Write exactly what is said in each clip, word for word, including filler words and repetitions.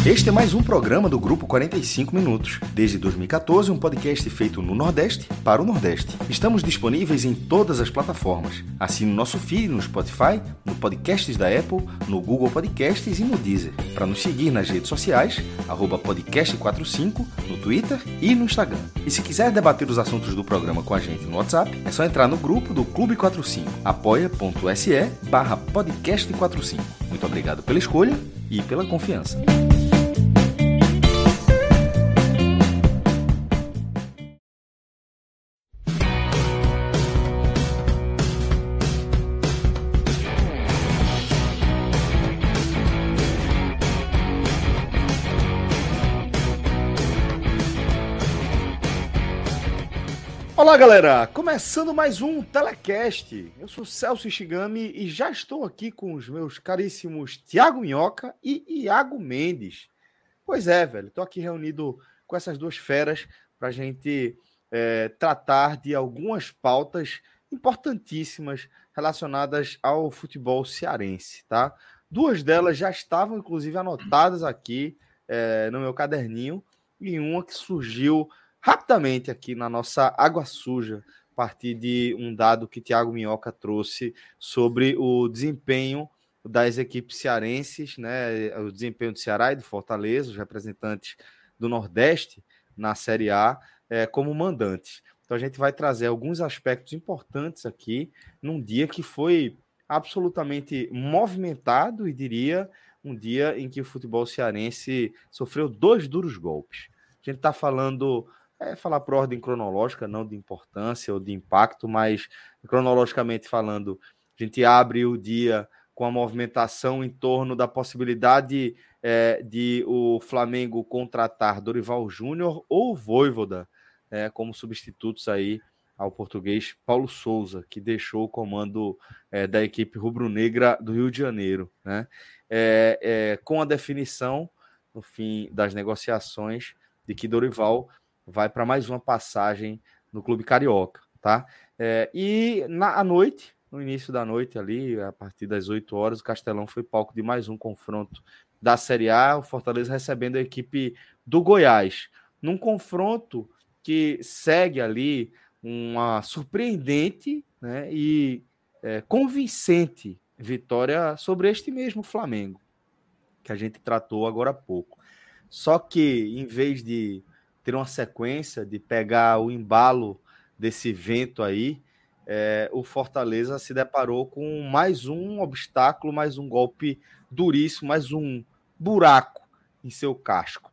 Este é mais um programa do Grupo quarenta e cinco Minutos. Desde dois mil e catorze, um podcast feito no Nordeste para o Nordeste. Estamos disponíveis em todas as plataformas. Assine o nosso feed no Spotify, no Podcasts da Apple, no Google Podcasts e no Deezer. Para nos seguir nas redes sociais, arroba podcast quarenta e cinco, no Twitter e no Instagram. E se quiser debater os assuntos do programa com a gente no WhatsApp, é só entrar no grupo do Clube quarenta e cinco, apoia.se barra podcast quarenta e cinco. Muito obrigado pela escolha e pela confiança. Olá, galera! Começando mais um Telecast. Eu sou Celso Ishigami e já estou aqui com os meus caríssimos Thiago Minhoca e Iago Mendes. Pois é, velho, estou aqui reunido com essas duas feras para a gente é, tratar de algumas pautas importantíssimas relacionadas ao futebol cearense, tá? Duas delas já estavam, inclusive, anotadas aqui é, no meu caderninho e uma que surgiu rapidamente aqui na nossa água suja, a partir de um dado que Thiago Minhoca trouxe sobre o desempenho das equipes cearenses, né, o desempenho do Ceará e do Fortaleza, os representantes do Nordeste na Série A, é, como mandantes. Então a gente vai trazer alguns aspectos importantes aqui, num dia que foi absolutamente movimentado e diria um dia em que o futebol cearense sofreu dois duros golpes. A gente está falando... É falar por ordem cronológica, não de importância ou de impacto, mas cronologicamente falando, a gente abre o dia com a movimentação em torno da possibilidade é, de o Flamengo contratar Dorival Júnior ou Vojvoda é, como substitutos aí ao português Paulo Souza, que deixou o comando é, da equipe rubro-negra do Rio de Janeiro, né? É, é, com a definição, no fim das negociações, de que Dorival vai para mais uma passagem no Clube Carioca, tá? É, e na à noite, no início da noite ali, a partir das oito horas, o Castelão foi palco de mais um confronto da Série A, o Fortaleza recebendo a equipe do Goiás, num confronto que segue ali uma surpreendente, né, e é, convincente vitória sobre este mesmo Flamengo, que a gente tratou agora há pouco. Só que, em vez de ter uma sequência, de pegar o embalo desse vento aí, é, o Fortaleza se deparou com mais um obstáculo, mais um golpe duríssimo, mais um buraco em seu casco.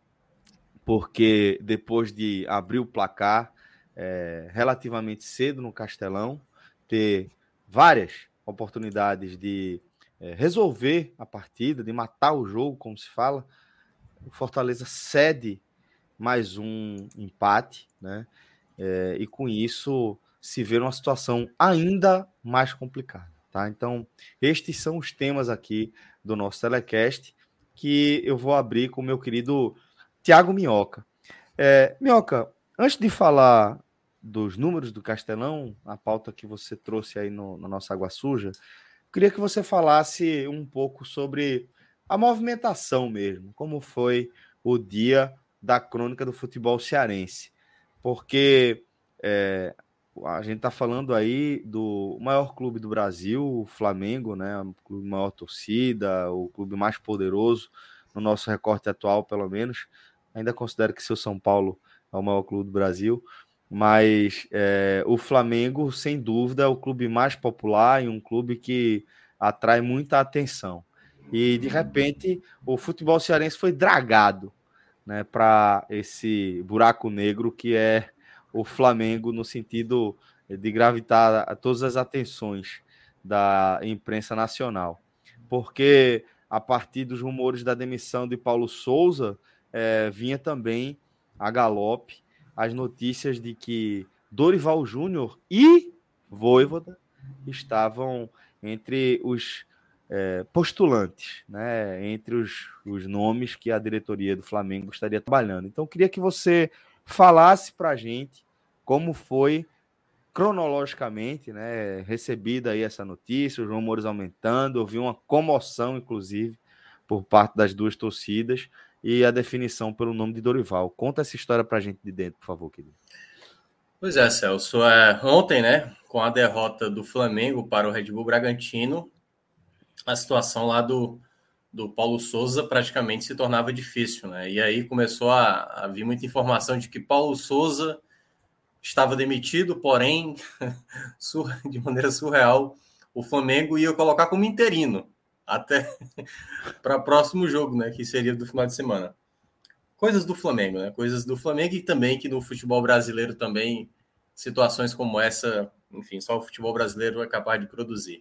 Porque depois de abrir o placar é, relativamente cedo no Castelão, ter várias oportunidades de é, resolver a partida, de matar o jogo, como se fala, o Fortaleza cede mais um empate, né? É, e com isso se vê numa situação ainda mais complicada, tá? Então, estes são os temas aqui do nosso telecast que eu vou abrir com o meu querido Thiago Minhoca. É, Minhoca, antes de falar dos números do Castelão, a pauta que você trouxe aí no, na nossa Água Suja, eu queria que você falasse um pouco sobre a movimentação mesmo, como foi o dia da crônica do futebol cearense, porque é, a gente está falando aí do maior clube do Brasil, o Flamengo, né, o clube maior torcida, o clube mais poderoso no nosso recorte atual, pelo menos. Ainda considero que seu São Paulo é o maior clube do Brasil, mas é, o Flamengo, sem dúvida, é o clube mais popular e um clube que atrai muita atenção. E, de repente, o futebol cearense foi dragado, né, para esse buraco negro que é o Flamengo, no sentido de gravitar a todas as atenções da imprensa nacional. Porque, a partir dos rumores da demissão de Paulo Souza, é, vinha também a galope as notícias de que Dorival Júnior e Vojvoda estavam entre os é, postulantes, né, entre os, os nomes que a diretoria do Flamengo estaria trabalhando. Então, eu queria que você falasse para a gente como foi cronologicamente, né, recebida aí essa notícia, os rumores aumentando, houve uma comoção, inclusive, por parte das duas torcidas e a definição pelo nome de Dorival. Conta essa história pra gente de dentro, por favor, querido. Pois é, Celso. É, ontem, né, com a derrota do Flamengo para o Red Bull Bragantino, a situação lá do, do Paulo Souza praticamente se tornava difícil, né? E aí começou a, a vir muita informação de que Paulo Souza estava demitido, porém, de maneira surreal, o Flamengo ia colocar como interino até para o próximo jogo, né, que seria do final de semana. Coisas do Flamengo, né? Coisas do Flamengo e também que no futebol brasileiro também situações como essa, enfim, só o futebol brasileiro é capaz de produzir.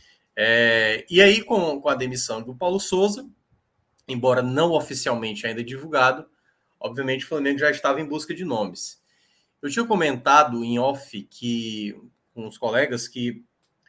É, e aí, com, com a demissão do Paulo Souza, embora não oficialmente ainda divulgado, obviamente o Flamengo já estava em busca de nomes. Eu tinha comentado em off que, com os colegas que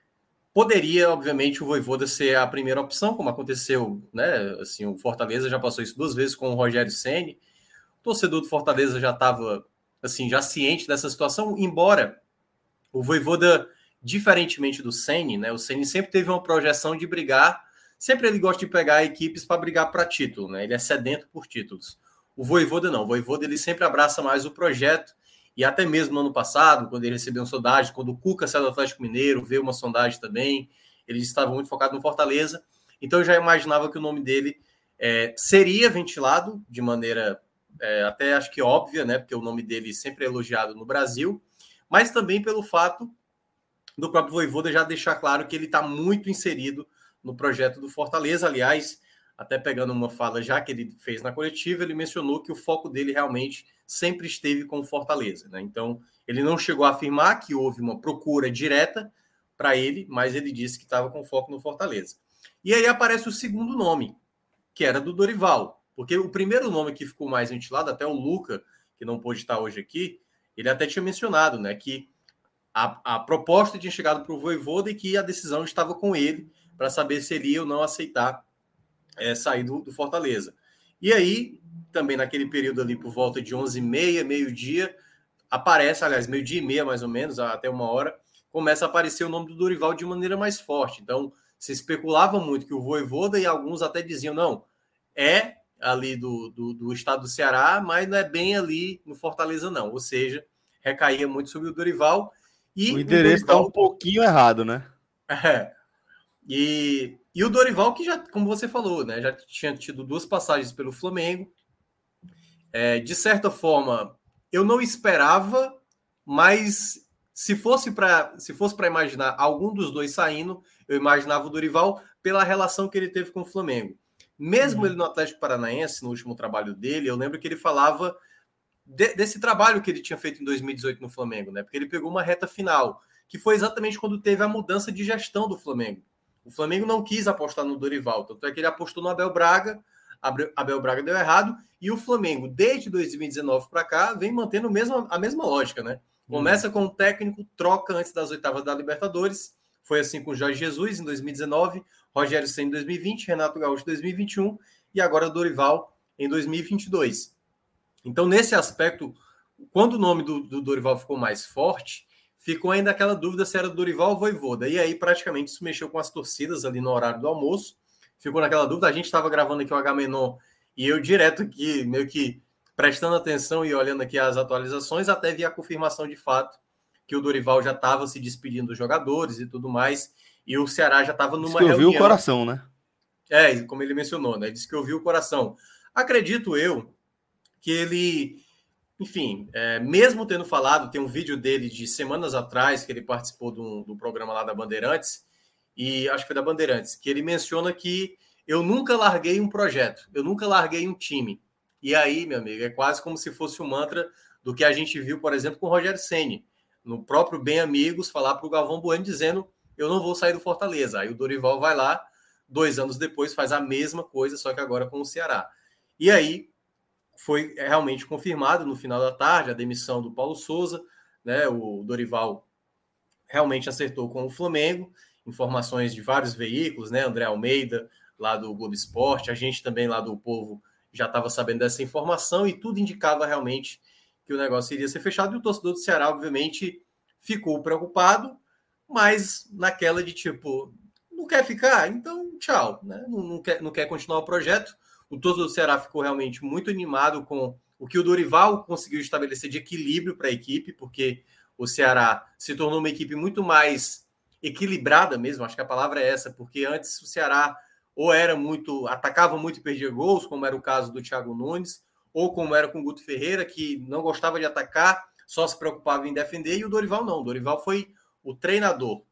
poderia, obviamente, o Vojvoda ser a primeira opção, como aconteceu, né? Assim, o Fortaleza já passou isso duas vezes com o Rogério Ceni. O torcedor do Fortaleza já estava, assim, já ciente dessa situação, embora o Vojvoda, diferentemente do Ceni, né? O Ceni sempre teve uma projeção de brigar, sempre ele gosta de pegar equipes para brigar para título, né? Ele é sedento por títulos. O Vojvoda não, o Vojvoda ele sempre abraça mais o projeto, e até mesmo no ano passado, quando ele recebeu uma sondagem, quando o Cuca saiu do Atlético Mineiro, veio uma sondagem também, ele estava muito focado no Fortaleza, então eu já imaginava que o nome dele é, seria ventilado de maneira é, até acho que óbvia, né, porque o nome dele sempre é elogiado no Brasil, mas também pelo fato do próprio Vojvoda já deixar claro que ele está muito inserido no projeto do Fortaleza. Aliás, até pegando uma fala já que ele fez na coletiva, ele mencionou que o foco dele realmente sempre esteve com o Fortaleza, né? Então, ele não chegou a afirmar que houve uma procura direta para ele, mas ele disse que estava com foco no Fortaleza. E aí aparece o segundo nome, que era do Dorival, porque o primeiro nome que ficou mais ventilado, até o Luca, que não pôde estar hoje aqui, ele até tinha mencionado, né, que a, a proposta tinha chegado para o Vojvoda e que a decisão estava com ele para saber se ele ia ou não aceitar é, sair do, do Fortaleza. E aí, também naquele período ali, por volta de onze e meia, meio-dia, aparece, aliás, meio-dia e meia mais ou menos, até uma hora, começa a aparecer o nome do Dorival de maneira mais forte. Então, se especulava muito que o Vojvoda, e alguns até diziam, não, é ali do, do, do estado do Ceará, mas não é bem ali no Fortaleza, não. Ou seja, recaía muito sobre o Dorival. E o endereço está um pouquinho errado, né? É. E, e o Dorival, que já, como você falou, né, já tinha tido duas passagens pelo Flamengo. É, de certa forma, eu não esperava, mas se fosse para se fosse para imaginar algum dos dois saindo, eu imaginava o Dorival pela relação que ele teve com o Flamengo. Mesmo uhum. ele no Atlético Paranaense, no último trabalho dele, eu lembro que ele falava de, desse trabalho que ele tinha feito em dois mil e dezoito no Flamengo, né? Porque ele pegou uma reta final, que foi exatamente quando teve a mudança de gestão do Flamengo. O Flamengo não quis apostar no Dorival, tanto é que ele apostou no Abel Braga, Abel Braga deu errado, e o Flamengo, desde dois mil e dezenove para cá, vem mantendo a mesma, a mesma lógica, né? Começa com o técnico, troca antes das oitavas da Libertadores, foi assim com o Jorge Jesus em dois mil e dezenove, Rogério Ceni em dois mil e vinte, Renato Gaúcho em dois mil e vinte e um, e agora Dorival em dois mil e vinte e dois. Então, nesse aspecto, quando o nome do, do Dorival ficou mais forte, ficou ainda aquela dúvida se era Dorival ou Vojvoda. E aí, praticamente, isso mexeu com as torcidas ali no horário do almoço. Ficou naquela dúvida. A gente estava gravando aqui o Agamenon e eu direto aqui, meio que prestando atenção e olhando aqui as atualizações, até vi a confirmação de fato que o Dorival já estava se despedindo dos jogadores e tudo mais. E o Ceará já estava numa reunião. Disse que ouviu o coração, né? É, como ele mencionou, né? Disse que ouviu o coração. Acredito eu que ele... Enfim, é, mesmo tendo falado, tem um vídeo dele de semanas atrás, que ele participou do, do programa lá da Bandeirantes, e acho que foi da Bandeirantes, que ele menciona que eu nunca larguei um projeto, eu nunca larguei um time. E aí, meu amigo, é quase como se fosse um mantra do que a gente viu, por exemplo, com o Rogério Ceni, no próprio Bem Amigos, falar para o Galvão Bueno dizendo, eu não vou sair do Fortaleza. Aí o Dorival vai lá, dois anos depois, faz a mesma coisa, só que agora com o Ceará. E aí, foi realmente confirmado no final da tarde a demissão do Paulo Souza, né? O Dorival realmente acertou com o Flamengo, informações de vários veículos, né? André Almeida, lá do Globo Esporte, a gente também lá do Povo já estava sabendo dessa informação e tudo indicava realmente que o negócio iria ser fechado e o torcedor do Ceará, obviamente, ficou preocupado, mas naquela de tipo, Não quer ficar? Então, tchau. Né? Não, não, quer, não quer continuar o projeto. O torcedor do Ceará ficou realmente muito animado com o que o Dorival conseguiu estabelecer de equilíbrio para a equipe, porque o Ceará se tornou uma equipe muito mais equilibrada mesmo, acho que a palavra é essa, porque antes o Ceará ou era muito, atacava muito e perdia gols, como era o caso do Thiago Nunes, ou como era com o Guto Ferreira, que não gostava de atacar, só se preocupava em defender, e o Dorival não. O Dorival foi o treinador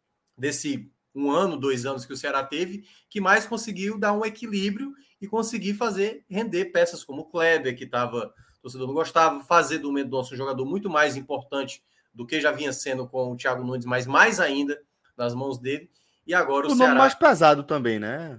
desse um ano, dois anos que o Ceará teve, que mais conseguiu dar um equilíbrio e conseguir fazer render peças como o Kleber, que estava, o torcedor não gostava, fazer do Mendonça um jogador muito mais importante do que já vinha sendo com o Thiago Nunes, mas mais ainda nas mãos dele. E agora o, o Ceará... nome mais pesado também, né?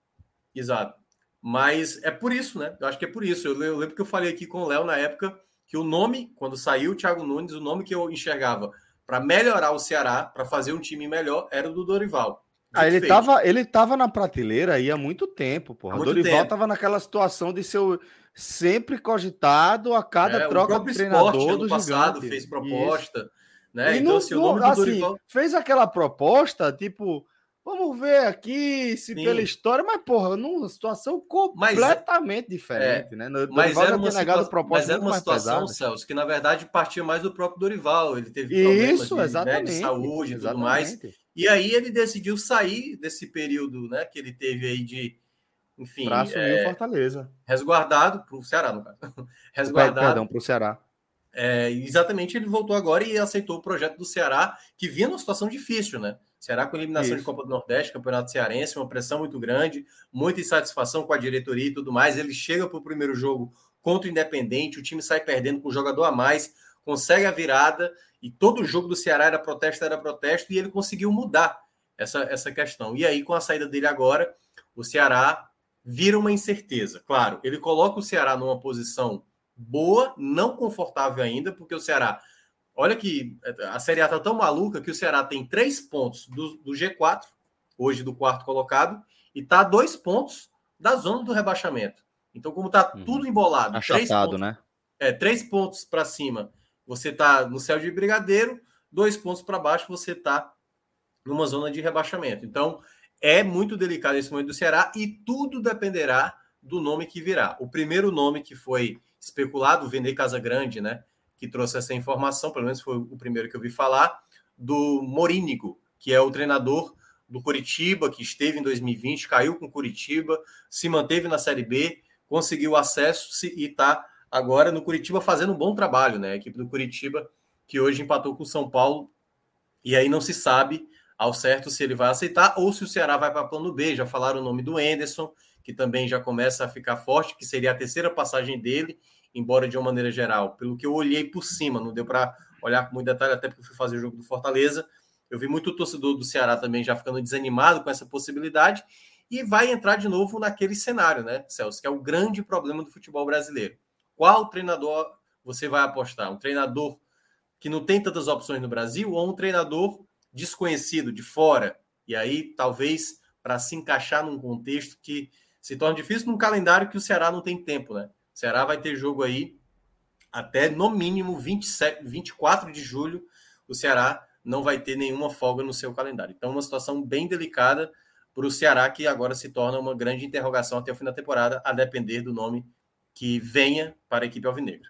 Exato. Mas é por isso, né? Eu acho que é por isso. Eu lembro que eu falei aqui com o Léo na época que o nome, quando saiu o Thiago Nunes, o nome que eu enxergava para melhorar o Ceará, para fazer um time melhor, era o do Dorival. Ah, ele estava ele tava na prateleira aí há muito tempo, porra. Há muito Dorival tempo. estava naquela situação de ser o, sempre cogitado a cada é, troca de treinador do passado gigante. Fez proposta, Isso. né? E Então, não, assim, o nome do assim, Dorival fez aquela proposta, tipo, vamos ver aqui se Sim. pela história, mas, porra, numa situação completamente mas, diferente, é, né? O Mas Dorival já já tinha negado proposta mas era muito uma mais situação, pesada. Celso, que na verdade partia mais do próprio Dorival. Ele teve problemas Isso, de, né, de exatamente. saúde e tudo mais. Exatamente. E aí ele decidiu sair desse período, né, que ele teve aí de, enfim, para assumir é, o Fortaleza. Resguardado para o Ceará, no caso. Resguardado. Perdão, para o Ceará. É, exatamente, ele voltou agora e aceitou o projeto do Ceará, que vinha numa situação difícil, né? Ceará com eliminação Isso. de Copa do Nordeste, Campeonato Cearense, uma pressão muito grande, muita insatisfação com a diretoria e tudo mais. Ele chega para o primeiro jogo contra o Independente, o time sai perdendo com um jogador a mais, consegue a virada, e todo jogo do Ceará era protesto, era protesto, e ele conseguiu mudar essa, essa questão. E aí, com a saída dele agora, o Ceará vira uma incerteza. Claro, ele coloca o Ceará numa posição boa, não confortável ainda, porque o Ceará, olha que a Série A tá tão maluca que o Ceará tem três pontos do, do G quatro, hoje do quarto colocado, e tá a dois pontos da zona do rebaixamento. Então, como tá uhum. tudo embolado, Achatado, três pontos, né? É, três pontos para cima, você tá no céu de brigadeiro, dois pontos para baixo, você tá numa zona de rebaixamento. Então, é muito delicado esse momento do Ceará e tudo dependerá do nome que virá. O primeiro nome que foi especulado, o Vene Casagrande, né, que trouxe essa informação, pelo menos foi o primeiro que eu vi falar, do Morínigo, que é o treinador do Coritiba, que esteve em dois mil e vinte, caiu com o Coritiba, se manteve na Série B, conseguiu acesso e está agora no Coritiba fazendo um bom trabalho, né? A equipe do Coritiba, que hoje empatou com o São Paulo, e aí não se sabe ao certo se ele vai aceitar ou se o Ceará vai para plano B. Já falaram o nome do Enderson, que também já começa a ficar forte, que seria a terceira passagem dele, embora de uma maneira geral, pelo que eu olhei por cima, não deu para olhar com muito detalhe, até porque eu fui fazer o jogo do Fortaleza. Eu vi muito torcedor do Ceará também já ficando desanimado com essa possibilidade, e vai entrar de novo naquele cenário, né, Celso, que é o grande problema do futebol brasileiro. Qual treinador você vai apostar? Um treinador que não tem tantas opções no Brasil ou um treinador desconhecido, de fora? E aí, talvez, para se encaixar num contexto que se torna difícil num calendário que o Ceará não tem tempo, né? O Ceará vai ter jogo aí até, no mínimo, vinte e sete, vinte e quatro de julho, o Ceará não vai ter nenhuma folga no seu calendário. Então, uma situação bem delicada para o Ceará, que agora se torna uma grande interrogação até o fim da temporada, a depender do nome que venha para a equipe alvinegra.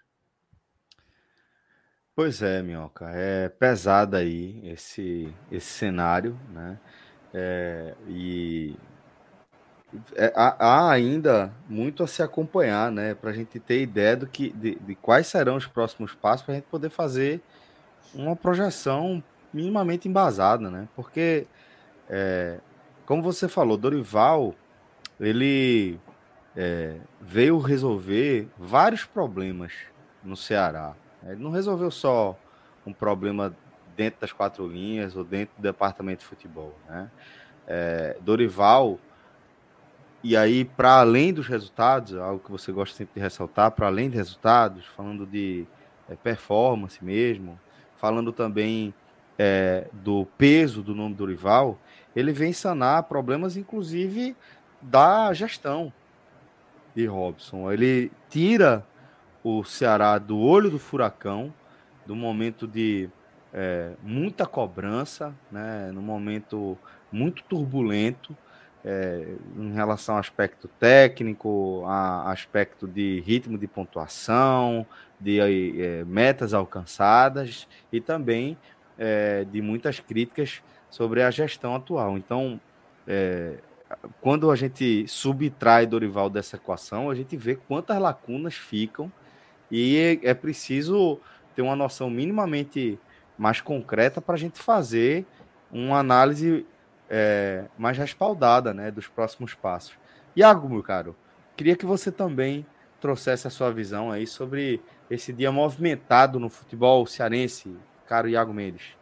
Pois é, Minhoca, é pesado aí esse, esse cenário, né? É, e é, há, há ainda muito a se acompanhar, né? Para a gente ter ideia do que, de, de quais serão os próximos passos para a gente poder fazer uma projeção minimamente embasada, né? Porque, é, como você falou, Dorival, ele é, veio resolver vários problemas no Ceará. Ele não resolveu só um problema dentro das quatro linhas ou dentro do departamento de futebol, né? É, Dorival, e aí, para além dos resultados, algo que você gosta sempre de ressaltar, para além de resultados, falando de é, performance mesmo, falando também é, do peso do nome Dorival, ele vem sanar problemas, inclusive, da gestão de Robson. Ele tira o Ceará do olho do furacão, do momento de é, muita cobrança, né, num momento muito turbulento, é, em relação ao aspecto técnico, a aspecto de ritmo de pontuação, de é, metas alcançadas e também é, de muitas críticas sobre a gestão atual. Então, é, quando a gente subtrai Dorival dessa equação, a gente vê quantas lacunas ficam e é preciso ter uma noção minimamente mais concreta para a gente fazer uma análise é, mais respaldada, né, dos próximos passos. Iago, meu caro, queria que você também trouxesse a sua visão aí sobre esse dia movimentado no futebol cearense, caro Iago Mendes.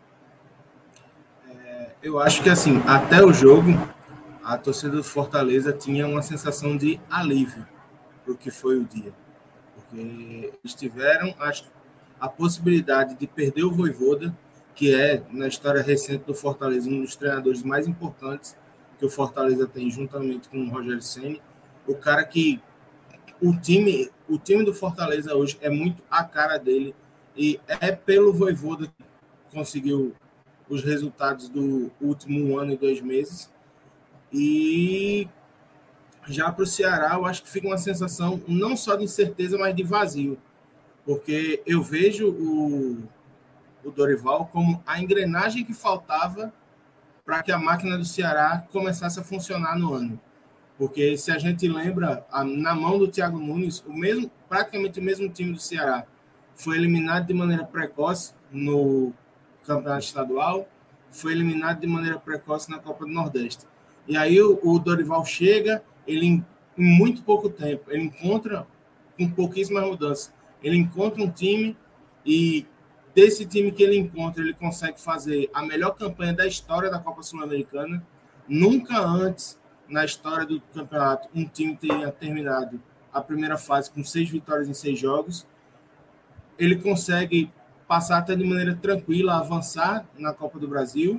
Eu acho que, assim, até o jogo, a torcida do Fortaleza tinha uma sensação de alívio para o que foi o dia. Porque eles tiveram acho, a possibilidade de perder o Vojvoda, que é, na história recente do Fortaleza, um dos treinadores mais importantes que o Fortaleza tem, juntamente com o Rogério Ceni. O cara que o time, o time do Fortaleza hoje é muito a cara dele, e é pelo Vojvoda que conseguiu os resultados do último ano e dois meses. E já para o Ceará, eu acho que fica uma sensação não só de incerteza, mas de vazio. Porque eu vejo o, o Dorival como a engrenagem que faltava para que a máquina do Ceará começasse a funcionar no ano. Porque se a gente lembra, a, na mão do Thiago Nunes, o mesmo, praticamente o mesmo time do Ceará foi eliminado de maneira precoce no Campeonato Estadual, foi eliminado de maneira precoce na Copa do Nordeste. E aí o, o Dorival chega, ele em, em muito pouco tempo, ele encontra, com pouquíssimas mudanças, ele encontra um time e desse time que ele encontra, ele consegue fazer a melhor campanha da história da Copa Sul-Americana. Nunca antes, na história do campeonato, um time tenha terminado a primeira fase com seis vitórias em seis jogos. Ele consegue passar até de maneira tranquila, avançar na Copa do Brasil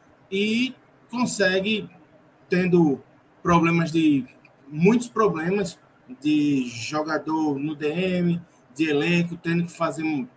e consegue, tendo problemas de muitos problemas de jogador no D M, de elenco, tendo que fazer um,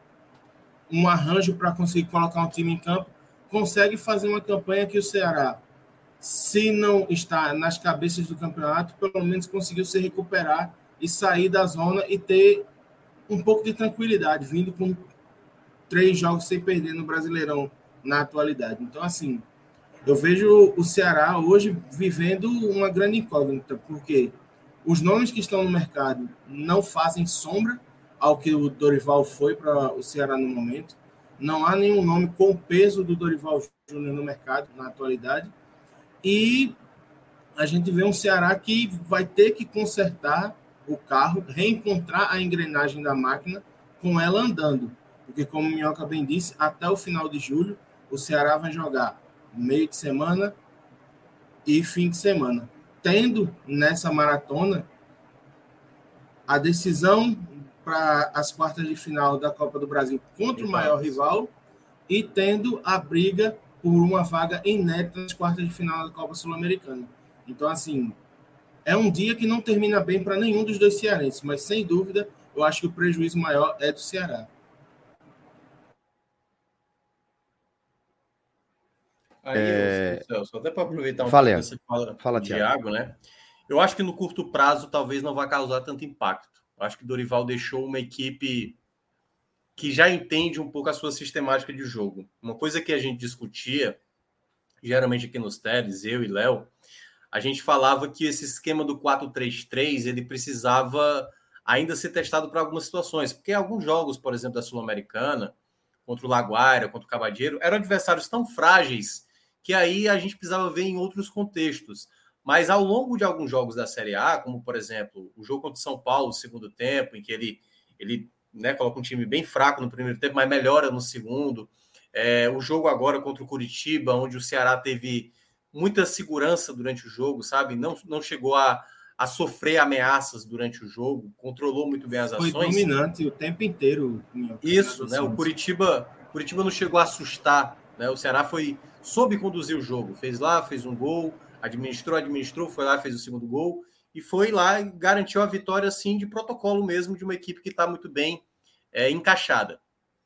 um arranjo para conseguir colocar um time em campo, consegue fazer uma campanha que o Ceará, se não está nas cabeças do campeonato, pelo menos conseguiu se recuperar e sair da zona e ter um pouco de tranquilidade, vindo com três jogos sem perder no Brasileirão na atualidade. Então, assim, eu vejo o Ceará hoje vivendo uma grande incógnita, porque os nomes que estão no mercado não fazem sombra ao que o Dorival foi para o Ceará no momento. Não há nenhum nome com o peso do Dorival Júnior no mercado na atualidade. E a gente vê um Ceará que vai ter que consertar o carro, reencontrar a engrenagem da máquina com ela andando. Porque, como o Minhoca bem disse, até o final de julho, o Ceará vai jogar meio de semana e fim de semana. Tendo nessa maratona a decisão para as quartas de final da Copa do Brasil contra o maior rival e tendo a briga por uma vaga inédita nas quartas de final da Copa Sul-Americana. Então, assim, é um dia que não termina bem para nenhum dos dois cearenses, mas, sem dúvida, eu acho que o prejuízo maior é do Ceará. Aí, é... eu, Celso, até para aproveitar um Fala, pouco dessa fala, fala do Thiago, né? Eu acho que no curto prazo talvez não vai causar tanto impacto. Eu acho que o Dorival deixou uma equipe que já entende um pouco a sua sistemática de jogo. Uma coisa que a gente discutia, geralmente aqui nos T E Ds, eu e Léo, a gente falava que esse esquema do quatro três três, ele precisava ainda ser testado para algumas situações, porque alguns jogos, por exemplo, da Sul-Americana, contra o Laguaira, contra o Cavadeiro, eram adversários tão frágeis que aí a gente precisava ver em outros contextos. Mas ao longo de alguns jogos da Série A, como, por exemplo, o jogo contra o São Paulo, no segundo tempo, em que ele, ele né, coloca um time bem fraco no primeiro tempo, mas melhora no segundo. É, o jogo agora contra o Curitiba, onde o Ceará teve muita segurança durante o jogo, sabe? Não, não chegou a, a sofrer ameaças durante o jogo, controlou muito bem as Foi ações. Foi dominante o tempo inteiro. Isso, né? O Curitiba, Curitiba não chegou a assustar, né? O Ceará foi, soube conduzir o jogo, fez lá, fez um gol, administrou, administrou, foi lá, fez o segundo gol e foi lá e garantiu a vitória, assim, de protocolo mesmo, de uma equipe que está muito bem é, encaixada.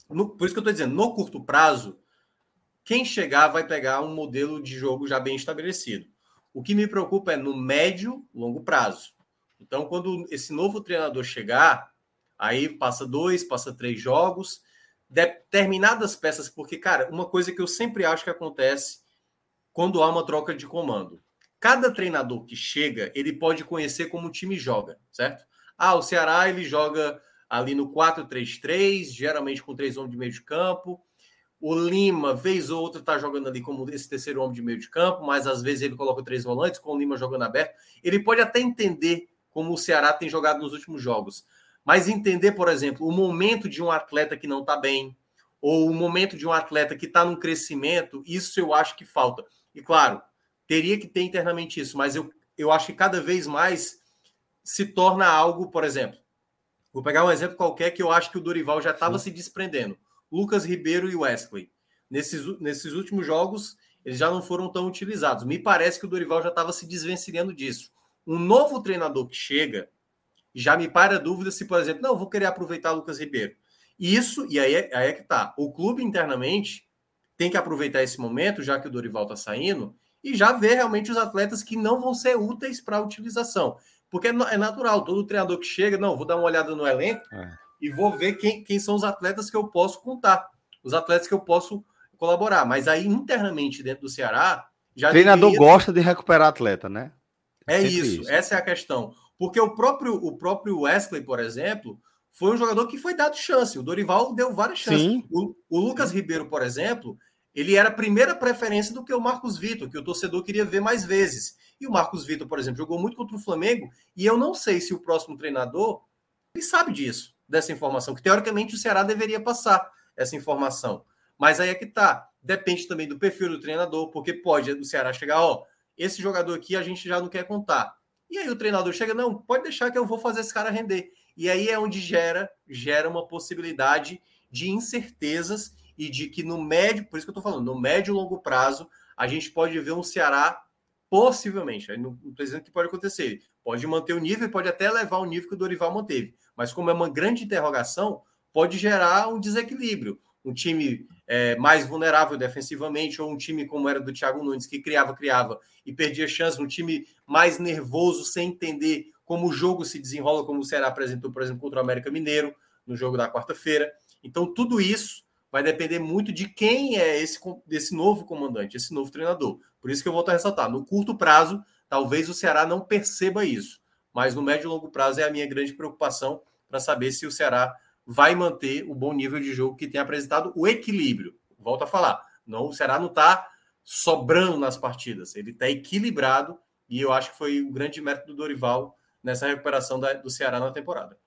no, por isso que eu estou dizendo, no curto prazo, quem chegar vai pegar um modelo de jogo já bem estabelecido. O que me preocupa é no médio, longo prazo. Então, quando esse novo treinador chegar, aí passa dois, passa três jogos, determinadas peças, porque, cara, uma coisa que eu sempre acho que acontece quando há uma troca de comando. Cada treinador que chega, ele pode conhecer como o time joga, certo? Ah, o Ceará, ele joga ali no quatro três três, geralmente com três homens de meio de campo. O Lima, vez ou outra, está jogando ali como esse terceiro homem de meio de campo, mas às vezes ele coloca três volantes, com o Lima jogando aberto. Ele pode até entender como o Ceará tem jogado nos últimos jogos. Mas entender, por exemplo, o momento de um atleta que não está bem, ou o momento de um atleta que está num crescimento, isso eu acho que falta. E claro, teria que ter internamente isso, mas eu, eu acho que cada vez mais se torna algo, por exemplo, vou pegar um exemplo qualquer que eu acho que o Dorival já estava se desprendendo. Lucas Ribeiro e Wesley. Nesses, nesses últimos jogos, eles já não foram tão utilizados. Me parece que o Dorival já estava se desvencilhando disso. Um novo treinador que chega, já me para a dúvida se, por exemplo, não, eu vou querer aproveitar o Lucas Ribeiro. Isso, e aí é, aí é que tá. O clube internamente tem que aproveitar esse momento, já que o Dorival está saindo, e já ver realmente os atletas que não vão ser úteis para a utilização. Porque é natural, todo treinador que chega, não, vou dar uma olhada no elenco, é. E vou ver quem, quem são os atletas que eu posso contar, os atletas que eu posso colaborar. Mas aí, internamente, dentro do Ceará, já o treinador deveria... gosta de recuperar atleta, né? É isso, isso, essa é a questão. Porque o próprio, o próprio Wesley, por exemplo, foi um jogador que foi dado chance. O Dorival deu várias chances. O, o Lucas Ribeiro, por exemplo, ele era a primeira preferência do que o Marcos Vitor, que o torcedor queria ver mais vezes. E o Marcos Vitor, por exemplo, jogou muito contra o Flamengo, e eu não sei se o próximo treinador ele sabe disso, dessa informação, que teoricamente o Ceará deveria passar essa informação. Mas aí é que tá. Depende também do perfil do treinador, porque pode o Ceará chegar, ó, esse jogador aqui a gente já não quer contar. E aí o treinador chega, não, pode deixar que eu vou fazer esse cara render. E aí é onde gera, gera uma possibilidade de incertezas e de que no médio, por isso que eu tô falando, no médio e longo prazo, a gente pode ver um Ceará possivelmente, aí não estou dizendo que pode acontecer, pode manter o nível e pode até levar o nível que o Dorival manteve, mas como é uma grande interrogação, pode gerar um desequilíbrio, um time é, mais vulnerável defensivamente, ou um time como era do Thiago Nunes, que criava, criava e perdia chance, um time mais nervoso, sem entender como o jogo se desenrola, como o Ceará apresentou, por exemplo, contra o América Mineiro, no jogo da quarta-feira. Então, tudo isso vai depender muito de quem é esse, esse novo comandante, esse novo treinador. Por isso que eu volto a ressaltar, no curto prazo, talvez o Ceará não perceba isso, mas no médio e longo prazo é a minha grande preocupação para saber se o Ceará vai manter o bom nível de jogo que tem apresentado, o equilíbrio. Volto a falar, não, o Ceará não está sobrando nas partidas, ele está equilibrado, e eu acho que foi o grande mérito do Dorival nessa recuperação da, do Ceará na temporada.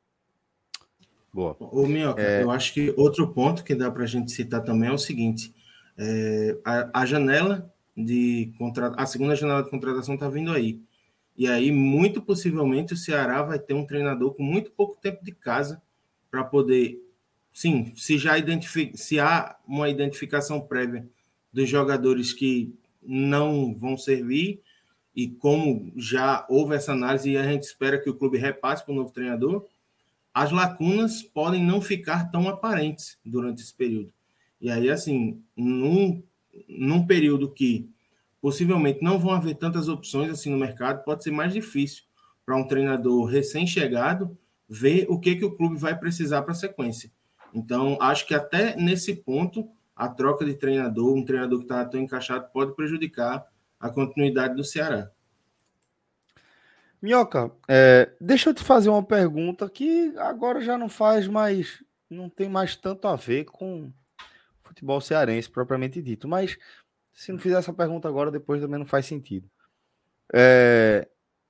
Boa. Ô, Minhoca, é... eu acho que outro ponto que dá para a gente citar também é o seguinte, é, a, a janela de contra... a segunda janela de contratação está vindo aí, e aí muito possivelmente o Ceará vai ter um treinador com muito pouco tempo de casa para poder, sim, se já identifica, se há uma identificação prévia dos jogadores que não vão servir, e como já houve essa análise e a gente espera que o clube repasse para o novo treinador, as lacunas podem não ficar tão aparentes durante esse período. E aí, assim, num, num período que possivelmente não vão haver tantas opções assim no mercado, pode ser mais difícil para um treinador recém-chegado ver o que, que o clube vai precisar para a sequência. Então, acho que até nesse ponto, a troca de treinador, um treinador que está tão encaixado, pode prejudicar a continuidade do Ceará. Minhoca, é, deixa eu te fazer uma pergunta que agora já não faz mais, não tem mais tanto a ver com futebol cearense propriamente dito, mas se não fizer essa pergunta agora, depois também não faz sentido. É,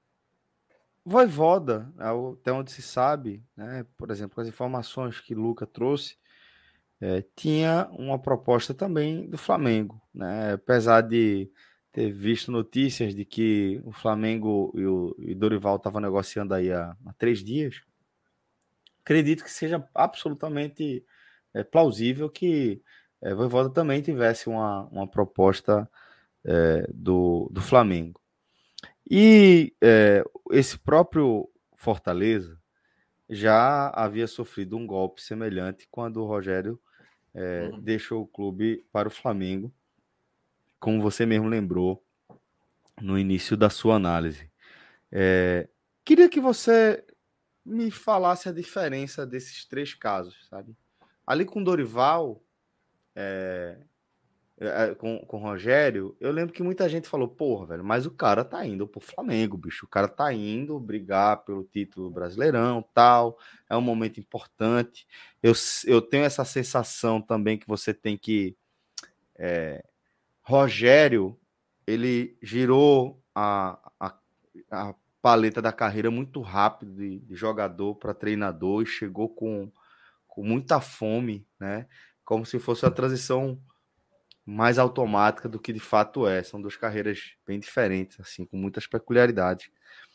Voivoda, até onde se sabe, né, por exemplo, as informações que Luca trouxe, é, tinha uma proposta também do Flamengo, né, apesar de ter visto notícias de que o Flamengo e o e Dorival estavam negociando aí há, há três dias, acredito que seja absolutamente é, plausível que é, Voivoda também tivesse uma, uma proposta é, do, do Flamengo. E é, esse próprio Fortaleza já havia sofrido um golpe semelhante quando o Rogério é, Uhum. deixou o clube para o Flamengo, como você mesmo lembrou no início da sua análise. É, queria que você me falasse a diferença desses três casos, sabe? Ali com Dorival, é, com, com o Rogério, eu lembro que muita gente falou, porra, velho, mas o cara tá indo pro Flamengo, bicho. O cara tá indo brigar pelo título brasileirão, tal. É um momento importante. Eu, eu tenho essa sensação também que você tem que... É, Rogério, ele girou a, a, a paleta da carreira muito rápido de, de jogador para treinador e chegou com, com muita fome, né? Como se fosse a transição mais automática do que de fato é. São duas carreiras bem diferentes, assim, com muitas peculiaridades.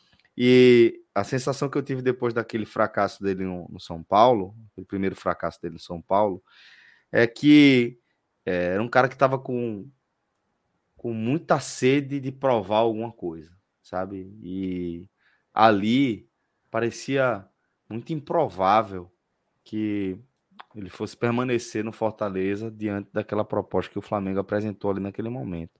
E a sensação que eu tive depois daquele fracasso dele no, no São Paulo, o primeiro fracasso dele no São Paulo, é que é, era um cara que estava com, com muita sede de provar alguma coisa, sabe? E ali parecia muito improvável que ele fosse permanecer no Fortaleza diante daquela proposta que o Flamengo apresentou ali naquele momento.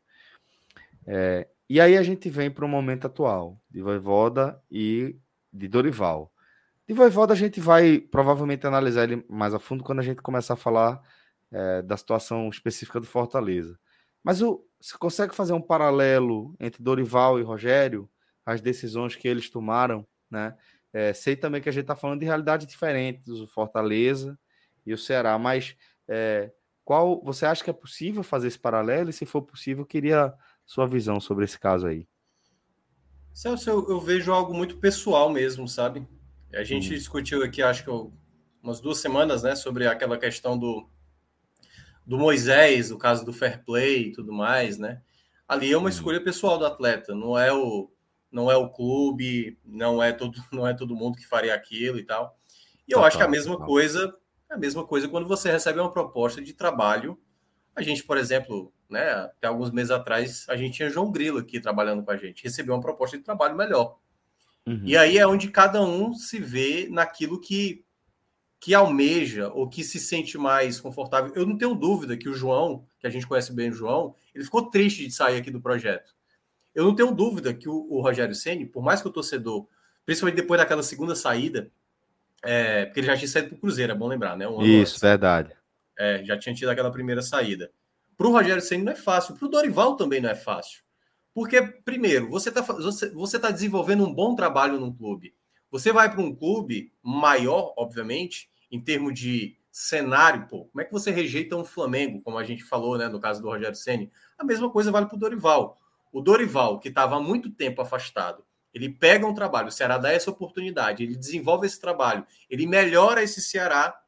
É, e aí a gente vem para o momento atual, de Vojvoda e de Dorival. De Vojvoda a gente vai provavelmente analisar ele mais a fundo quando a gente começar a falar é, da situação específica do Fortaleza. Mas o, você consegue fazer um paralelo entre Dorival e Rogério, as decisões que eles tomaram, né? É, sei também que a gente está falando de realidades diferentes, o Fortaleza e o Ceará, mas é, qual você acha que é possível fazer esse paralelo? E se for possível, eu queria sua visão sobre esse caso aí. Celso, eu, eu vejo algo muito pessoal mesmo, sabe? A gente Hum, discutiu aqui, acho que eu, umas duas semanas, né, sobre aquela questão do, do Moisés, o caso do fair play e tudo mais, né? Ali é uma hum, escolha pessoal do atleta, não é o, não é o clube, não é todo, não é todo mundo que faria aquilo e tal. E eu acho que a total, mesma total. coisa, a mesma coisa quando você recebe uma proposta de trabalho. A gente, por exemplo, né, até alguns meses atrás, a gente tinha João Grilo aqui trabalhando com a gente, recebeu uma proposta de trabalho melhor. E Uhum. aí é onde cada um se vê naquilo que, que almeja ou que se sente mais confortável. Eu não tenho dúvida que o João, que a gente conhece bem o João, ele ficou triste de sair aqui do projeto. Eu não tenho dúvida que o, o Rogério Ceni, por mais que o torcedor, principalmente depois daquela segunda saída, é, porque ele já tinha saído para o Cruzeiro, é bom lembrar, né? Um ano Isso, antes. verdade. É, já tinha tido aquela primeira saída. Para o Rogério Ceni não é fácil, para o Dorival também não é fácil. Porque, primeiro, você está você, você tá desenvolvendo um bom trabalho num clube. Você vai para um clube maior, obviamente, em termos de cenário, pô. Como é que você rejeita um Flamengo, como a gente falou, né, no caso do Rogério Ceni? A mesma coisa vale para o Dorival. O Dorival, que estava há muito tempo afastado, ele pega um trabalho, o Ceará dá essa oportunidade, ele desenvolve esse trabalho, ele melhora esse Ceará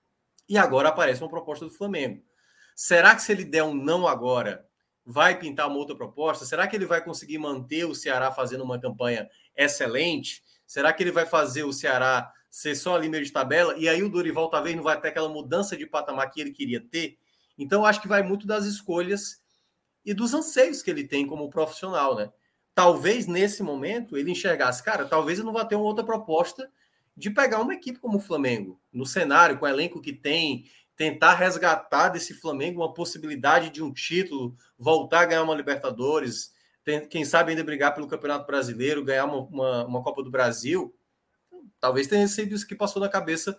e agora aparece uma proposta do Flamengo. Será que se ele der um não agora, vai pintar uma outra proposta? Será que ele vai conseguir manter o Ceará fazendo uma campanha excelente? Será que ele vai fazer o Ceará ser só ali meio de tabela? E aí o Dorival talvez não vai ter aquela mudança de patamar que ele queria ter? Então, acho que vai muito das escolhas e dos anseios que ele tem como profissional, né? Talvez nesse momento ele enxergasse, cara, talvez eu não vá ter uma outra proposta de pegar uma equipe como o Flamengo, no cenário, com o elenco que tem, tentar resgatar desse Flamengo uma possibilidade de um título, voltar a ganhar uma Libertadores, tem, quem sabe ainda brigar pelo Campeonato Brasileiro, ganhar uma, uma, uma Copa do Brasil. Talvez tenha sido isso que passou na cabeça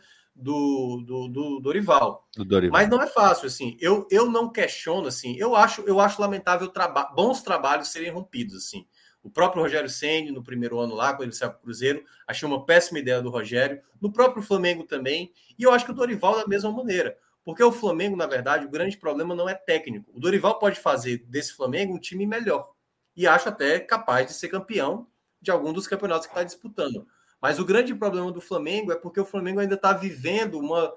do, do, do Dorival. Do Mas Dorival. não é fácil, assim. Eu, eu não questiono, assim. Eu acho, eu acho lamentável traba bons trabalhos serem rompidos, assim. O próprio Rogério Ceni no primeiro ano lá, quando ele saiu para o Cruzeiro, achei uma péssima ideia do Rogério. No próprio Flamengo também. E eu acho que o Dorival da mesma maneira. Porque o Flamengo, na verdade, o grande problema não é técnico. O Dorival pode fazer desse Flamengo um time melhor. E acho até capaz de ser campeão de algum dos campeonatos que está disputando. Mas o grande problema do Flamengo é porque o Flamengo ainda está vivendo uma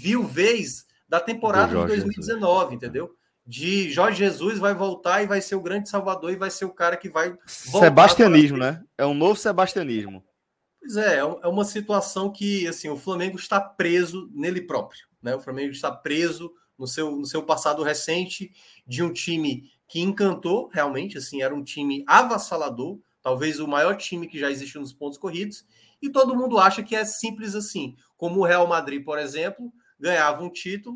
viuvez da Do temporada de Jorge Jesus. dois mil e dezenove, entendeu? De Jorge Jesus vai voltar e vai ser o grande salvador e vai ser o cara que vai voltar para... Sebastianismo, né? É um novo sebastianismo. Pois é, é uma situação que assim, o Flamengo está preso nele próprio, né? O Flamengo está preso no seu, no seu passado recente de um time que encantou realmente, assim, era um time avassalador, talvez o maior time que já existiu nos pontos corridos, e todo mundo acha que é simples assim, como o Real Madrid, por exemplo, ganhava um título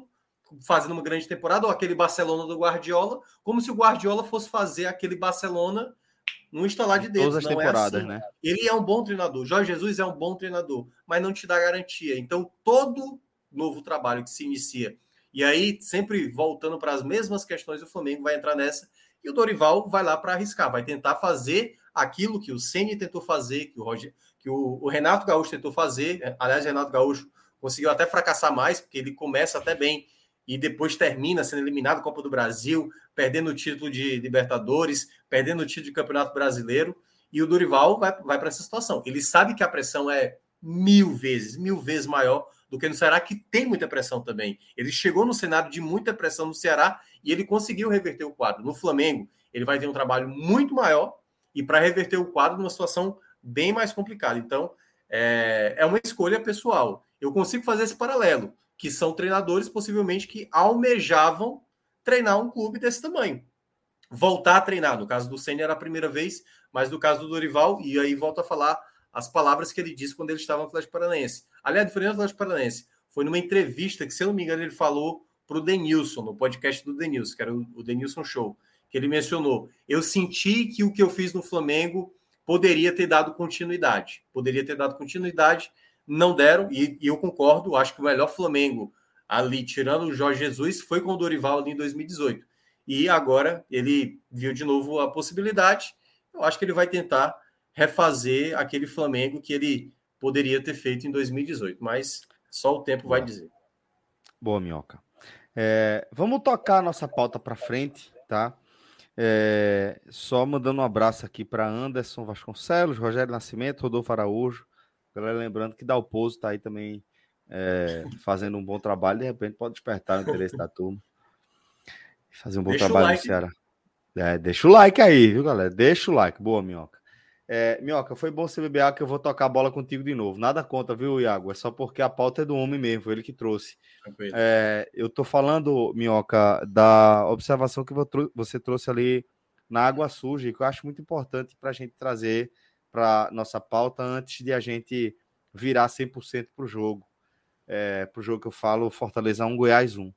fazendo uma grande temporada, ou aquele Barcelona do Guardiola, como se o Guardiola fosse fazer aquele Barcelona num estalar de dedos. Todas as não temporadas, é assim. né? Ele é um bom treinador. Jorge Jesus é um bom treinador, mas não te dá garantia. Então, todo novo trabalho que se inicia, e aí sempre voltando para as mesmas questões, o Flamengo vai entrar nessa, e o Dorival vai lá para arriscar, vai tentar fazer aquilo que o Ceni tentou fazer, que o, Roger, que o, o Renato Gaúcho tentou fazer. Aliás, o Renato Gaúcho conseguiu até fracassar mais, porque ele começa até bem e depois termina sendo eliminado da Copa do Brasil, perdendo o título de Libertadores, perdendo o título de Campeonato Brasileiro, e o Dorival vai, vai para essa situação. Ele sabe que a pressão é mil vezes, mil vezes maior do que no Ceará, que tem muita pressão também. Ele chegou no cenário de muita pressão no Ceará e ele conseguiu reverter o quadro. No Flamengo, ele vai ter um trabalho muito maior e para reverter o quadro numa situação bem mais complicada. Então, é, é uma escolha pessoal. Eu consigo fazer esse paralelo, que são treinadores possivelmente que almejavam treinar um clube desse tamanho. Voltar a treinar. No caso do Ceni era a primeira vez, mas no caso do Dorival, e aí volto a falar as palavras que ele disse quando ele estava no Atlético Paranaense. Aliás, diferente do Atlético Paranaense, foi numa entrevista que, se eu não me engano, ele falou para o Denilson, no podcast do Denilson, que era o Denilson Show, que ele mencionou: eu senti que o que eu fiz no Flamengo poderia ter dado continuidade. Poderia ter dado continuidade, não deram, e, e eu concordo, acho que o melhor Flamengo ali, tirando o Jorge Jesus, foi com o Dorival ali em dois mil e dezoito. E agora ele viu de novo a possibilidade. Eu acho que ele vai tentar refazer aquele Flamengo que ele poderia ter feito em dois mil e dezoito, mas só o tempo Boa. vai dizer. Boa, Minhoca. É, vamos tocar a nossa pauta para frente, tá? É, só mandando um abraço aqui para Anderson Vasconcelos, Rogério Nascimento, Rodolfo Araújo. Galera, lembrando que Dalpozo está aí também é, fazendo um bom trabalho, de repente pode despertar o interesse da turma. Fazer um bom Deixa trabalho like. no Ceará. É, deixa o like aí, viu, galera? Deixa o like. Boa, Minhoca. É, Minhoca, foi bom você beber água, que eu vou tocar a bola contigo de novo. Nada contra, viu, Iago? É só porque a pauta é do homem mesmo, foi ele que trouxe. É, eu tô falando, Minhoca, da observação que você trouxe ali na água suja, que eu acho muito importante para a gente trazer para nossa pauta antes de a gente virar cem por cento para o jogo. É, para o jogo que eu falo, Fortaleza um, Goiás um.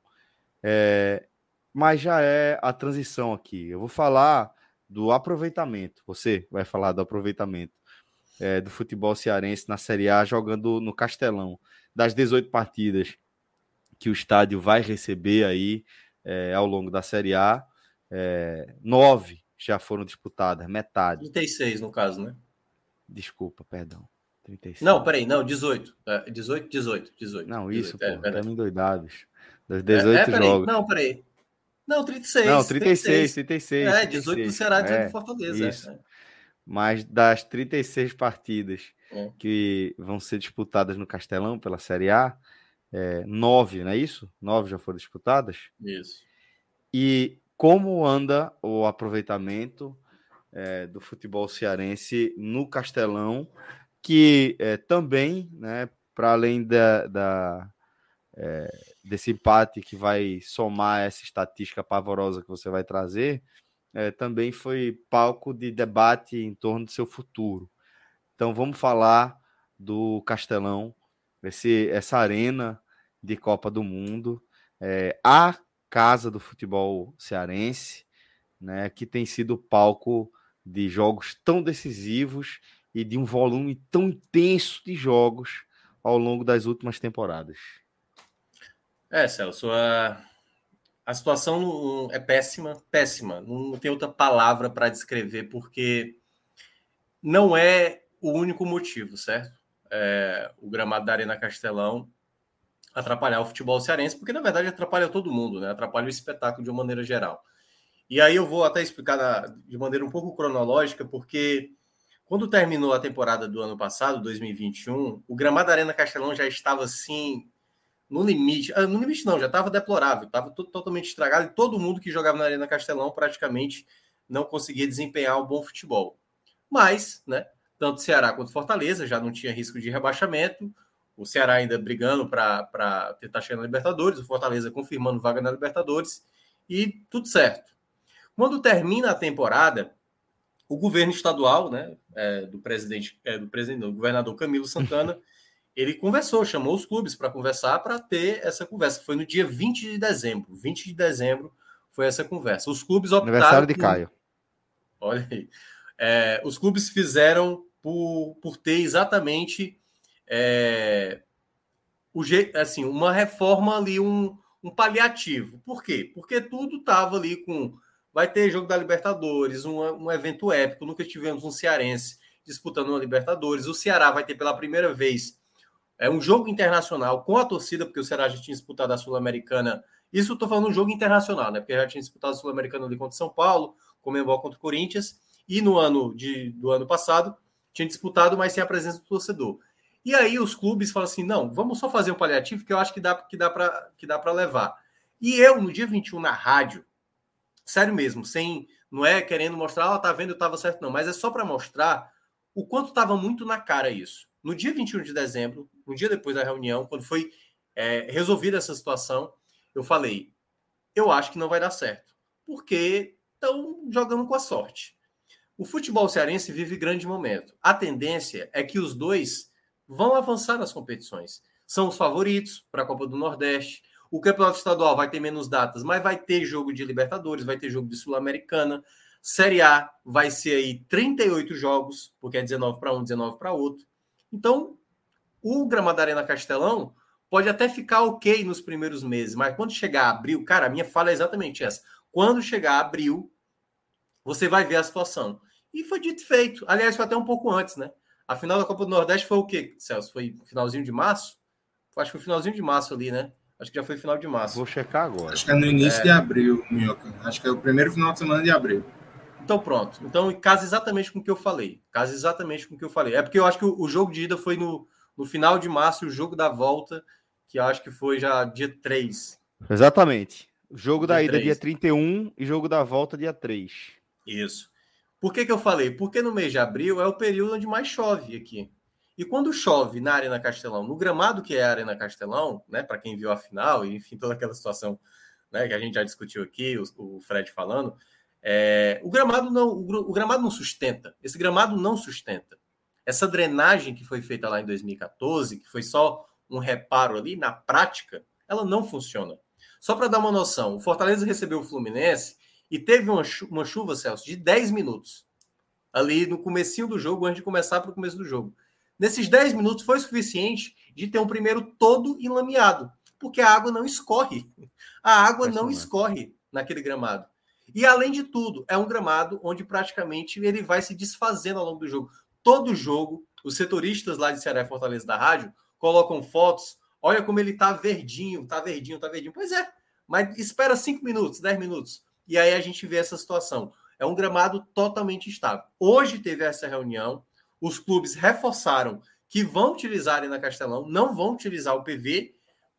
É, mas já é a transição aqui. Eu vou falar do aproveitamento. Você vai falar do aproveitamento é, do futebol cearense na Série A, jogando no Castelão. Das dezoito partidas que o estádio vai receber aí é, ao longo da Série A, é, nove já foram disputadas, metade. trinta e seis, no caso, né? Desculpa, perdão. trinta e seis. Não, peraí, não, dezoito. É, dezoito, dezoito, dezoito. Não, dezoito, isso, é, pô, até me endoidados. Das dezoito é, é, peraí, jogos. Não, peraí. Não, trinta e seis. Não, trinta e seis, trinta e seis. É, trinta e seis. dezoito do Ceará e dezoito é, do Fortaleza. Isso. É. Mas das trinta e seis partidas É. que vão ser disputadas no Castelão pela Série A, é, nove, não é isso? Nove já foram disputadas? Isso. E como anda o aproveitamento é, do futebol cearense no Castelão, que é, também, né, para além da, da, é, desse empate que vai somar essa estatística pavorosa que você vai trazer, é, também foi palco de debate em torno do seu futuro. Então vamos falar do Castelão, esse, essa arena de Copa do Mundo, é, a casa do futebol cearense, né, que tem sido palco de jogos tão decisivos e de um volume tão intenso de jogos ao longo das últimas temporadas. É, Celso, a, a situação é péssima, péssima. Não tem outra palavra para descrever, porque não é o único motivo, certo? É, o gramado da Arena Castelão atrapalhar o futebol cearense, porque na verdade atrapalha todo mundo, né? Atrapalha o espetáculo de uma maneira geral. E aí eu vou até explicar na, de maneira um pouco cronológica, porque quando terminou a temporada do ano passado, dois mil e vinte e um, o gramado da Arena Castelão já estava assim, no limite. Ah, no limite não, já estava deplorável, estava totalmente estragado, e todo mundo que jogava na Arena Castelão praticamente não conseguia desempenhar um bom futebol. Mas, né, tanto Ceará quanto Fortaleza já não tinha risco de rebaixamento, o Ceará ainda brigando para tentar chegar na Libertadores, o Fortaleza confirmando vaga na Libertadores, e tudo certo. Quando termina a temporada, o governo estadual, né, é, do presidente, é, do presidente, do governador Camilo Santana, ele conversou, chamou os clubes para conversar, para ter essa conversa. Foi no dia vinte de dezembro. vinte de dezembro foi essa conversa. Os clubes optaram... Aniversário de por... Caio. Olha aí. É, os clubes fizeram por, por ter exatamente é, o jeito, assim, uma reforma ali, um, um paliativo. Por quê? Porque tudo estava ali com... Vai ter jogo da Libertadores, um, um evento épico. Nunca tivemos um cearense disputando uma Libertadores. O Ceará vai ter pela primeira vez é um jogo internacional com a torcida, porque o Ceará já tinha disputado a Sul-Americana. Isso eu estou falando um jogo internacional, né? Porque já tinha disputado a Sul-Americana ali contra o São Paulo, Conmebol contra o Corinthians, e no ano de, do ano passado tinha disputado, mas sem a presença do torcedor. E aí os clubes falam assim, não, vamos só fazer um paliativo, que eu acho que dá, que dá para levar. E eu, no dia vinte e um, na rádio, sério mesmo, sem, não é querendo mostrar, ó, oh, tá vendo, eu estava certo, não, mas é só para mostrar o quanto estava muito na cara isso. No dia vinte e um de dezembro, um dia depois da reunião, quando foi é, resolvida essa situação, eu falei, eu acho que não vai dar certo, porque estão jogando com a sorte. O futebol cearense vive grande momento. A tendência é que os dois vão avançar nas competições. São os favoritos para a Copa do Nordeste. O campeonato estadual vai ter menos datas, mas vai ter jogo de Libertadores, vai ter jogo de Sul-Americana. Série A vai ser aí trinta e oito jogos, porque é dezenove para um, dezenove para outro. Então, o gramado da Arena Castelão pode até ficar ok nos primeiros meses, mas quando chegar abril, cara, a minha fala é exatamente essa. Quando chegar abril, você vai ver a situação. E foi dito e feito. Aliás, foi até um pouco antes, né? A final da Copa do Nordeste foi o quê, Celso? Foi finalzinho de março? Acho que foi finalzinho de março ali, né? Acho que já foi final de março. Vou checar agora. Acho que é no início é... de abril, Minhoca. Acho que é o primeiro final de semana de abril. Então, pronto. Então, casa exatamente com o que eu falei. Casa exatamente com o que eu falei. É porque eu acho que o, o jogo de ida foi no, no final de março, o jogo da volta, que eu acho que foi já dia três. Exatamente. O jogo dia da ida três. Dia trinta e um e jogo da volta dia três. Isso. Por que que eu falei? Porque no mês de abril é o período onde mais chove aqui. E quando chove na Arena Castelão, no gramado que é a Arena Castelão, né, para quem viu a final, e enfim, toda aquela situação, né, que a gente já discutiu aqui, o, o Fred falando, é, o, gramado não, o, o gramado não sustenta. Esse gramado não sustenta. Essa drenagem que foi feita lá em dois mil e catorze, que foi só um reparo ali, na prática, ela não funciona. Só para dar uma noção, o Fortaleza recebeu o Fluminense e teve uma, chu- uma chuva, Celso, de dez minutos. Ali no comecinho do jogo, antes de começar para o começo do jogo. Nesses dez minutos foi suficiente de ter um primeiro todo enlameado, porque a água não escorre. A água não escorre naquele gramado. E, além de tudo, é um gramado onde praticamente ele vai se desfazendo ao longo do jogo. Todo jogo, os setoristas lá de Ceará e Fortaleza da rádio colocam fotos, olha como ele tá verdinho, tá verdinho, tá verdinho. Pois é, mas espera cinco minutos, dez minutos, e aí a gente vê essa situação. É um gramado totalmente instável. Hoje teve essa reunião, os clubes reforçaram que vão utilizar a Arena Castelão, não vão utilizar o P V,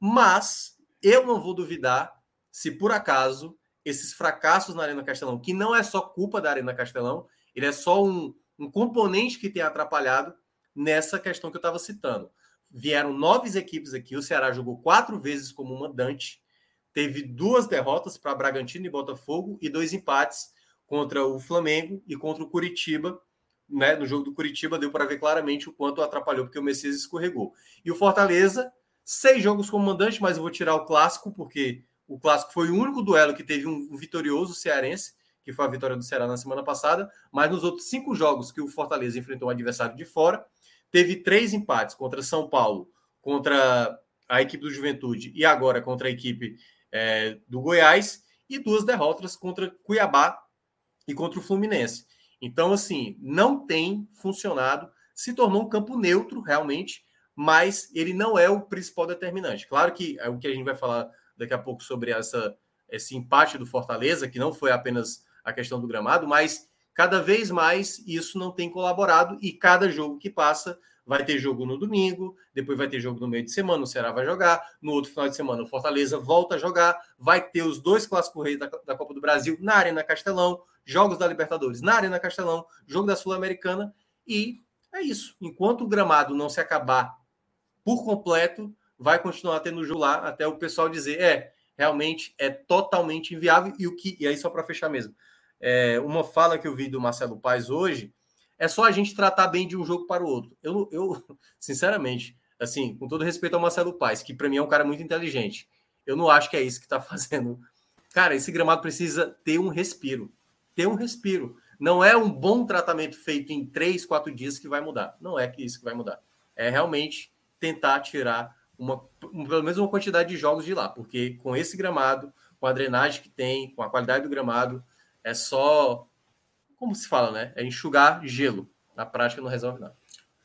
mas eu não vou duvidar se, por acaso, esses fracassos na Arena Castelão, que não é só culpa da Arena Castelão, ele é só um, um componente que tem atrapalhado nessa questão que eu estava citando. Vieram nove equipes aqui, o Ceará jogou quatro vezes como mandante, teve duas derrotas para Bragantino e Botafogo e dois empates contra o Flamengo e contra o Curitiba. Né? No jogo do Curitiba deu para ver claramente o quanto atrapalhou, porque o Messias escorregou. E o Fortaleza, seis jogos como mandante, mas eu vou tirar o Clássico, porque o Clássico foi o único duelo que teve um vitorioso cearense, que foi a vitória do Ceará na semana passada, mas nos outros cinco jogos que o Fortaleza enfrentou um adversário de fora, teve três empates contra São Paulo, contra a equipe do Juventude e agora contra a equipe é, do Goiás, e duas derrotas contra Cuiabá e contra o Fluminense. Então, assim, não tem funcionado, se tornou um campo neutro, realmente, mas ele não é o principal determinante. Claro que é o que a gente vai falar daqui a pouco sobre essa, esse empate do Fortaleza, que não foi apenas a questão do gramado, mas cada vez mais isso não tem colaborado, e cada jogo que passa vai ter jogo no domingo, depois vai ter jogo no meio de semana, o Ceará vai jogar, no outro final de semana o Fortaleza volta a jogar, vai ter os dois clássicos reis da, da Copa do Brasil na Arena Castelão, jogos da Libertadores na Arena Castelão, jogo da Sul-Americana, e é isso. Enquanto o gramado não se acabar por completo, vai continuar tendo jogo lá, até o pessoal dizer, é, realmente é totalmente inviável, e o que, e aí só para fechar mesmo, é, uma fala que eu vi do Marcelo Paes hoje, é só a gente tratar bem de um jogo para o outro. Eu, eu sinceramente, assim, com todo respeito ao Marcelo Paes, que para mim é um cara muito inteligente, eu não acho que é isso que está fazendo. Cara, esse gramado precisa ter um respiro. Ter um respiro. Não é um bom tratamento feito em três, quatro dias que vai mudar. Não é isso que vai mudar. É realmente tentar tirar uma, pelo menos uma quantidade de jogos de lá, porque com esse gramado, com a drenagem que tem, com a qualidade do gramado, é só, como se fala, né? É enxugar gelo. Na prática não resolve nada.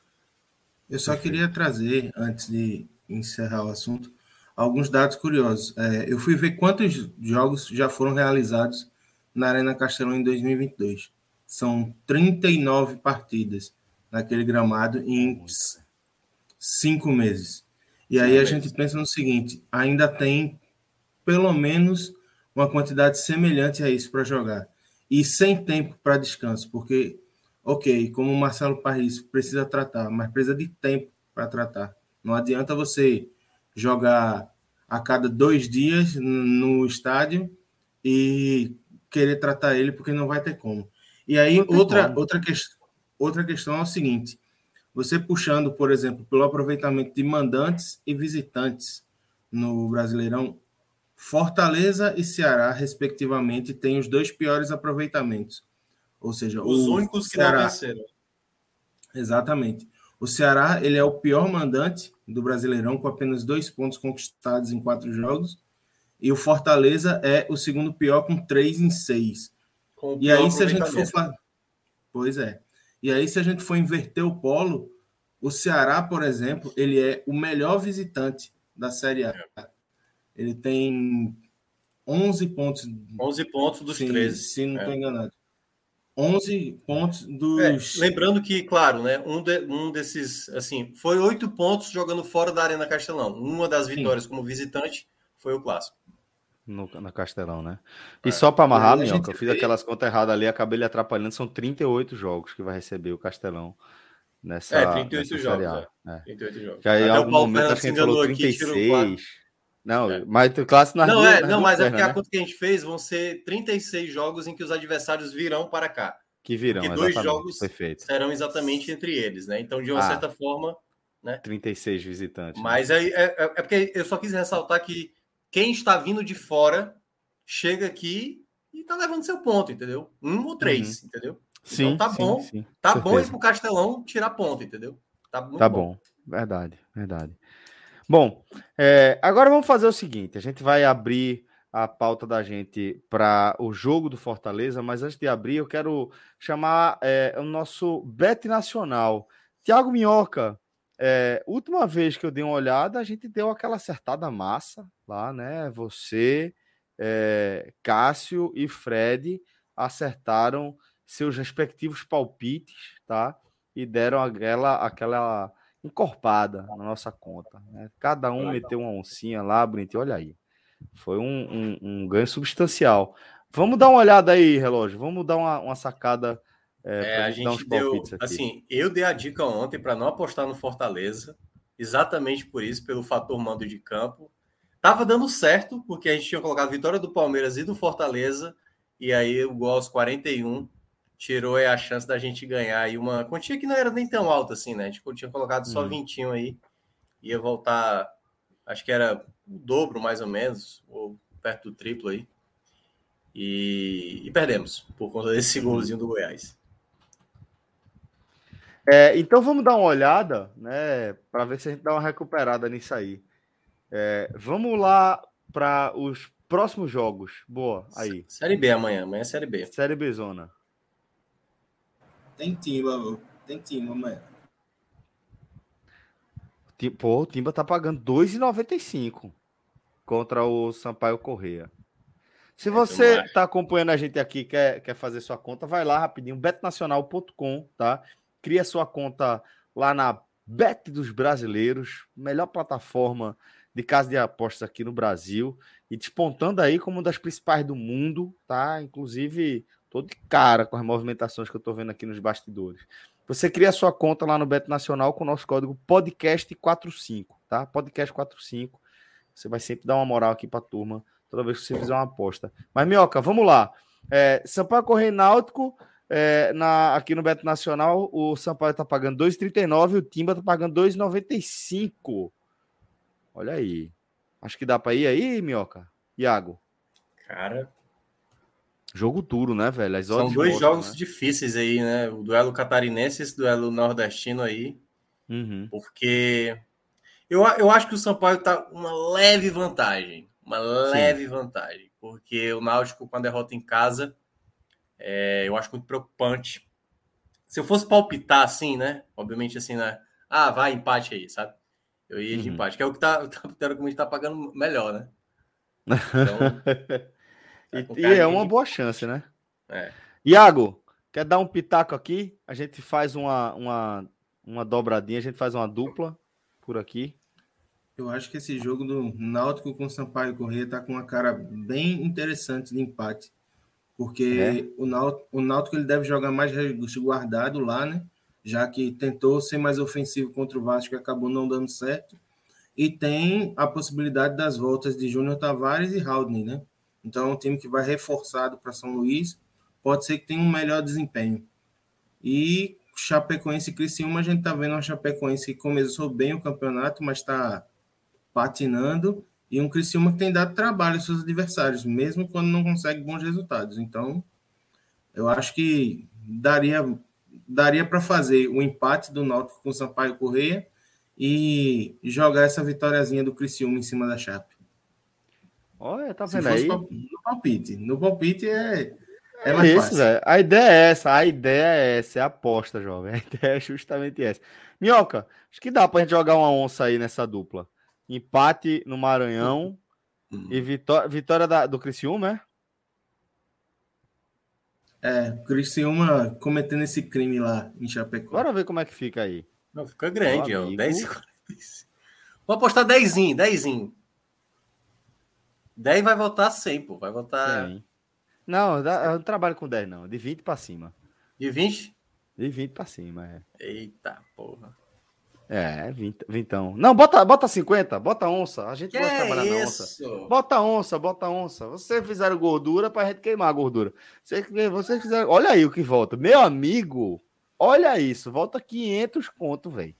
Eu só queria trazer, antes de encerrar o assunto, alguns dados curiosos. É, eu fui ver quantos jogos já foram realizados na Arena Castelão em dois mil e vinte e dois. São trinta e nove partidas naquele gramado em cinco meses. E aí a gente pensa no seguinte, ainda tem pelo menos uma quantidade semelhante a isso para jogar. E sem tempo para descanso, porque, ok, como o Marcelo Paes precisa tratar, mas precisa de tempo para tratar. Não adianta você jogar a cada dois dias no estádio e querer tratar ele, porque não vai ter como. E aí, outra, outra, que, outra questão é o seguinte, você puxando, por exemplo, pelo aproveitamento de mandantes e visitantes no Brasileirão, Fortaleza e Ceará, respectivamente, têm os dois piores aproveitamentos. Ou seja, os o únicos Ceará... que não venceram. Exatamente. O Ceará, ele é o pior mandante do Brasileirão, com apenas dois pontos conquistados em quatro jogos. E o Fortaleza é o segundo pior, com três em seis. Com e aí, se a gente for... Pois é. E aí, se a gente for inverter o polo, o Ceará, por exemplo, ele é o melhor visitante da Série A. Ele tem onze pontos. onze pontos dos se, treze. Se não estou é. enganado. onze pontos dos... É, lembrando que, claro, né, um, de, um desses, assim, foi oito pontos jogando fora da Arena Castelão. Uma das vitórias Sim. como visitante foi o Clássico. No, na Castelão, né? E é. só para amarrar, Minhoca, eu fiz vê... aquelas contas erradas ali, acabei lhe atrapalhando, são trinta e oito jogos que vai receber o Castelão nessa É, trinta e oito nessa jogos, é. É. trinta e oito jogos. Que aí, em algum momento, acho que a gente falou trinta e seis. Não, é. mas o Clássico nas Não, duas, é, nas não duas mas pernas, é porque né? a conta que a gente fez vão ser trinta e seis jogos em que os adversários virão para cá. Que virão, porque dois exatamente. jogos Perfeito. serão exatamente entre eles, né? Então, de uma ah, certa forma, né? trinta e seis visitantes. Mas né? é, é, é porque eu só quis ressaltar que quem está vindo de fora chega aqui e tá levando seu ponto, entendeu? Um ou três, uhum. entendeu? Sim, então tá sim, bom. Sim, tá certeza. bom ir pro Castelão tirar ponto, entendeu? Tá muito tá bom. bom. Verdade, verdade. Bom, é, agora vamos fazer o seguinte: a gente vai abrir a pauta da gente para o jogo do Fortaleza, mas antes de abrir, eu quero chamar é, o nosso Bet Nacional. Thiago Minhoca, é, última vez que eu dei uma olhada, a gente deu aquela acertada massa lá, né? Você, é, Cássio e Fred acertaram seus respectivos palpites, tá? E deram aquela, aquela encorpada na nossa conta, né? Cada um meteu uma oncinha lá, bonitinho, olha aí. Foi um, um, um ganho substancial. Vamos dar uma olhada aí, relógio. Vamos dar uma, uma sacada é, é, para a gente dar uns deu, palpites aqui. Assim, eu dei a dica ontem para não apostar no Fortaleza, exatamente por isso, pelo fator mando de campo. Tava dando certo, porque a gente tinha colocado a vitória do Palmeiras e do Fortaleza, e aí o gol aos quarenta e um tirou aí a chance da gente ganhar aí uma quantia que não era nem tão alta assim, né? A gente tinha colocado só hum. vinte aí, ia voltar, acho que era o dobro mais ou menos, ou perto do triplo aí. E, e perdemos por conta desse golzinho do Goiás. É, então vamos dar uma olhada, né, para ver se a gente dá uma recuperada nisso aí. É, vamos lá para os próximos jogos. Boa, aí. Série B amanhã, amanhã é Série B. Série B Zona. Tem Timba, tem Timba amanhã. Pô, o Timba tá pagando dois reais e noventa e cinco centavos contra o Sampaio Corrêa. Se você está acompanhando a gente aqui, quer, quer fazer sua conta, vai lá rapidinho, bet nacional ponto com, tá? Cria sua conta lá na Bet dos Brasileiros, melhor plataforma de casa de apostas aqui no Brasil, e despontando aí como uma das principais do mundo, tá? Inclusive, tô de cara com as movimentações que eu tô vendo aqui nos bastidores. Você cria sua conta lá no Bet Nacional com o nosso código podcast quarenta e cinco, tá? podcast quarenta e cinco. Você vai sempre dar uma moral aqui pra turma toda vez que você fizer uma aposta. Mas, Minhoca, vamos lá. É, Sampaio Corrêa e Náutico, É, na, aqui no Beto Nacional, o Sampaio tá pagando dois reais e trinta e nove centavos e o Timba tá pagando dois reais e noventa e cinco centavos. Olha aí. Acho que dá para ir aí, Minhoca? Iago? Cara, jogo duro, né, velho? As são odds dois mostram, jogos né? difíceis aí, né? O duelo catarinense e esse duelo nordestino aí. Uhum. Porque eu, eu acho que o Sampaio tá uma leve vantagem. Uma leve Sim. vantagem. Porque o Náutico, com a derrota em casa, é, eu acho muito preocupante. Se eu fosse palpitar assim, né? Obviamente assim, né? Ah, vai, empate aí, sabe? Eu ia de Uhum. empate, que é o que tá, teoricamente tá pagando melhor, né? Então. e, tá e é uma de... boa chance, né? É. Iago, quer dar um pitaco aqui? A gente faz uma, uma, uma dobradinha, a gente faz uma dupla por aqui. Eu acho que esse jogo do Náutico com Sampaio Corrêa tá com uma cara bem interessante de empate. Porque é. o, Náutico, o Náutico ele deve jogar mais resguardado lá, né? Já que tentou ser mais ofensivo contra o Vasco e acabou não dando certo. E tem a possibilidade das voltas de Júnior Tavares e Haldney, né? Então é um time que vai reforçado para São Luís, pode ser que tenha um melhor desempenho. E Chapecoense e Criciúma, a gente está vendo uma Chapecoense que começou bem o campeonato, mas está patinando, e um Criciúma que tem dado trabalho aos seus adversários, mesmo quando não consegue bons resultados. Então, eu acho que daria, daria para fazer o empate do Náutico com o Sampaio Corrêa e jogar essa vitóriazinha do Criciúma em cima da Chape. Olha, tá Se vendo fosse aí? No palpite. No palpite é, é É mais isso, fácil. velho. A ideia é essa, a ideia é essa, é a aposta, jovem. A ideia é justamente essa. Minhoca, acho que dá pra gente jogar uma onça aí nessa dupla. Empate no Maranhão hum. e vitória, vitória da, do Criciúma, é? É, Criciúma cometendo esse crime lá em Chapecó. Bora ver como é que fica aí. Não, fica grande, ó. dez e quarenta e cinco. Vou apostar dezinho, dezinho. dez vai voltar cem, pô. Vai voltar... cem. Não, eu não trabalho com dez, não. De vinte pra cima. De vinte? De vinte pra cima, é. Eita, porra. É, vinte, vintão. Não, bota, bota cinquenta, bota onça. A gente que gosta de trabalhar é na onça. Bota onça, bota onça. Vocês fizeram gordura pra gente queimar a gordura. Vocês, vocês fizeram... Olha aí o que volta. Meu amigo, olha isso. Volta quinhentos conto, velho.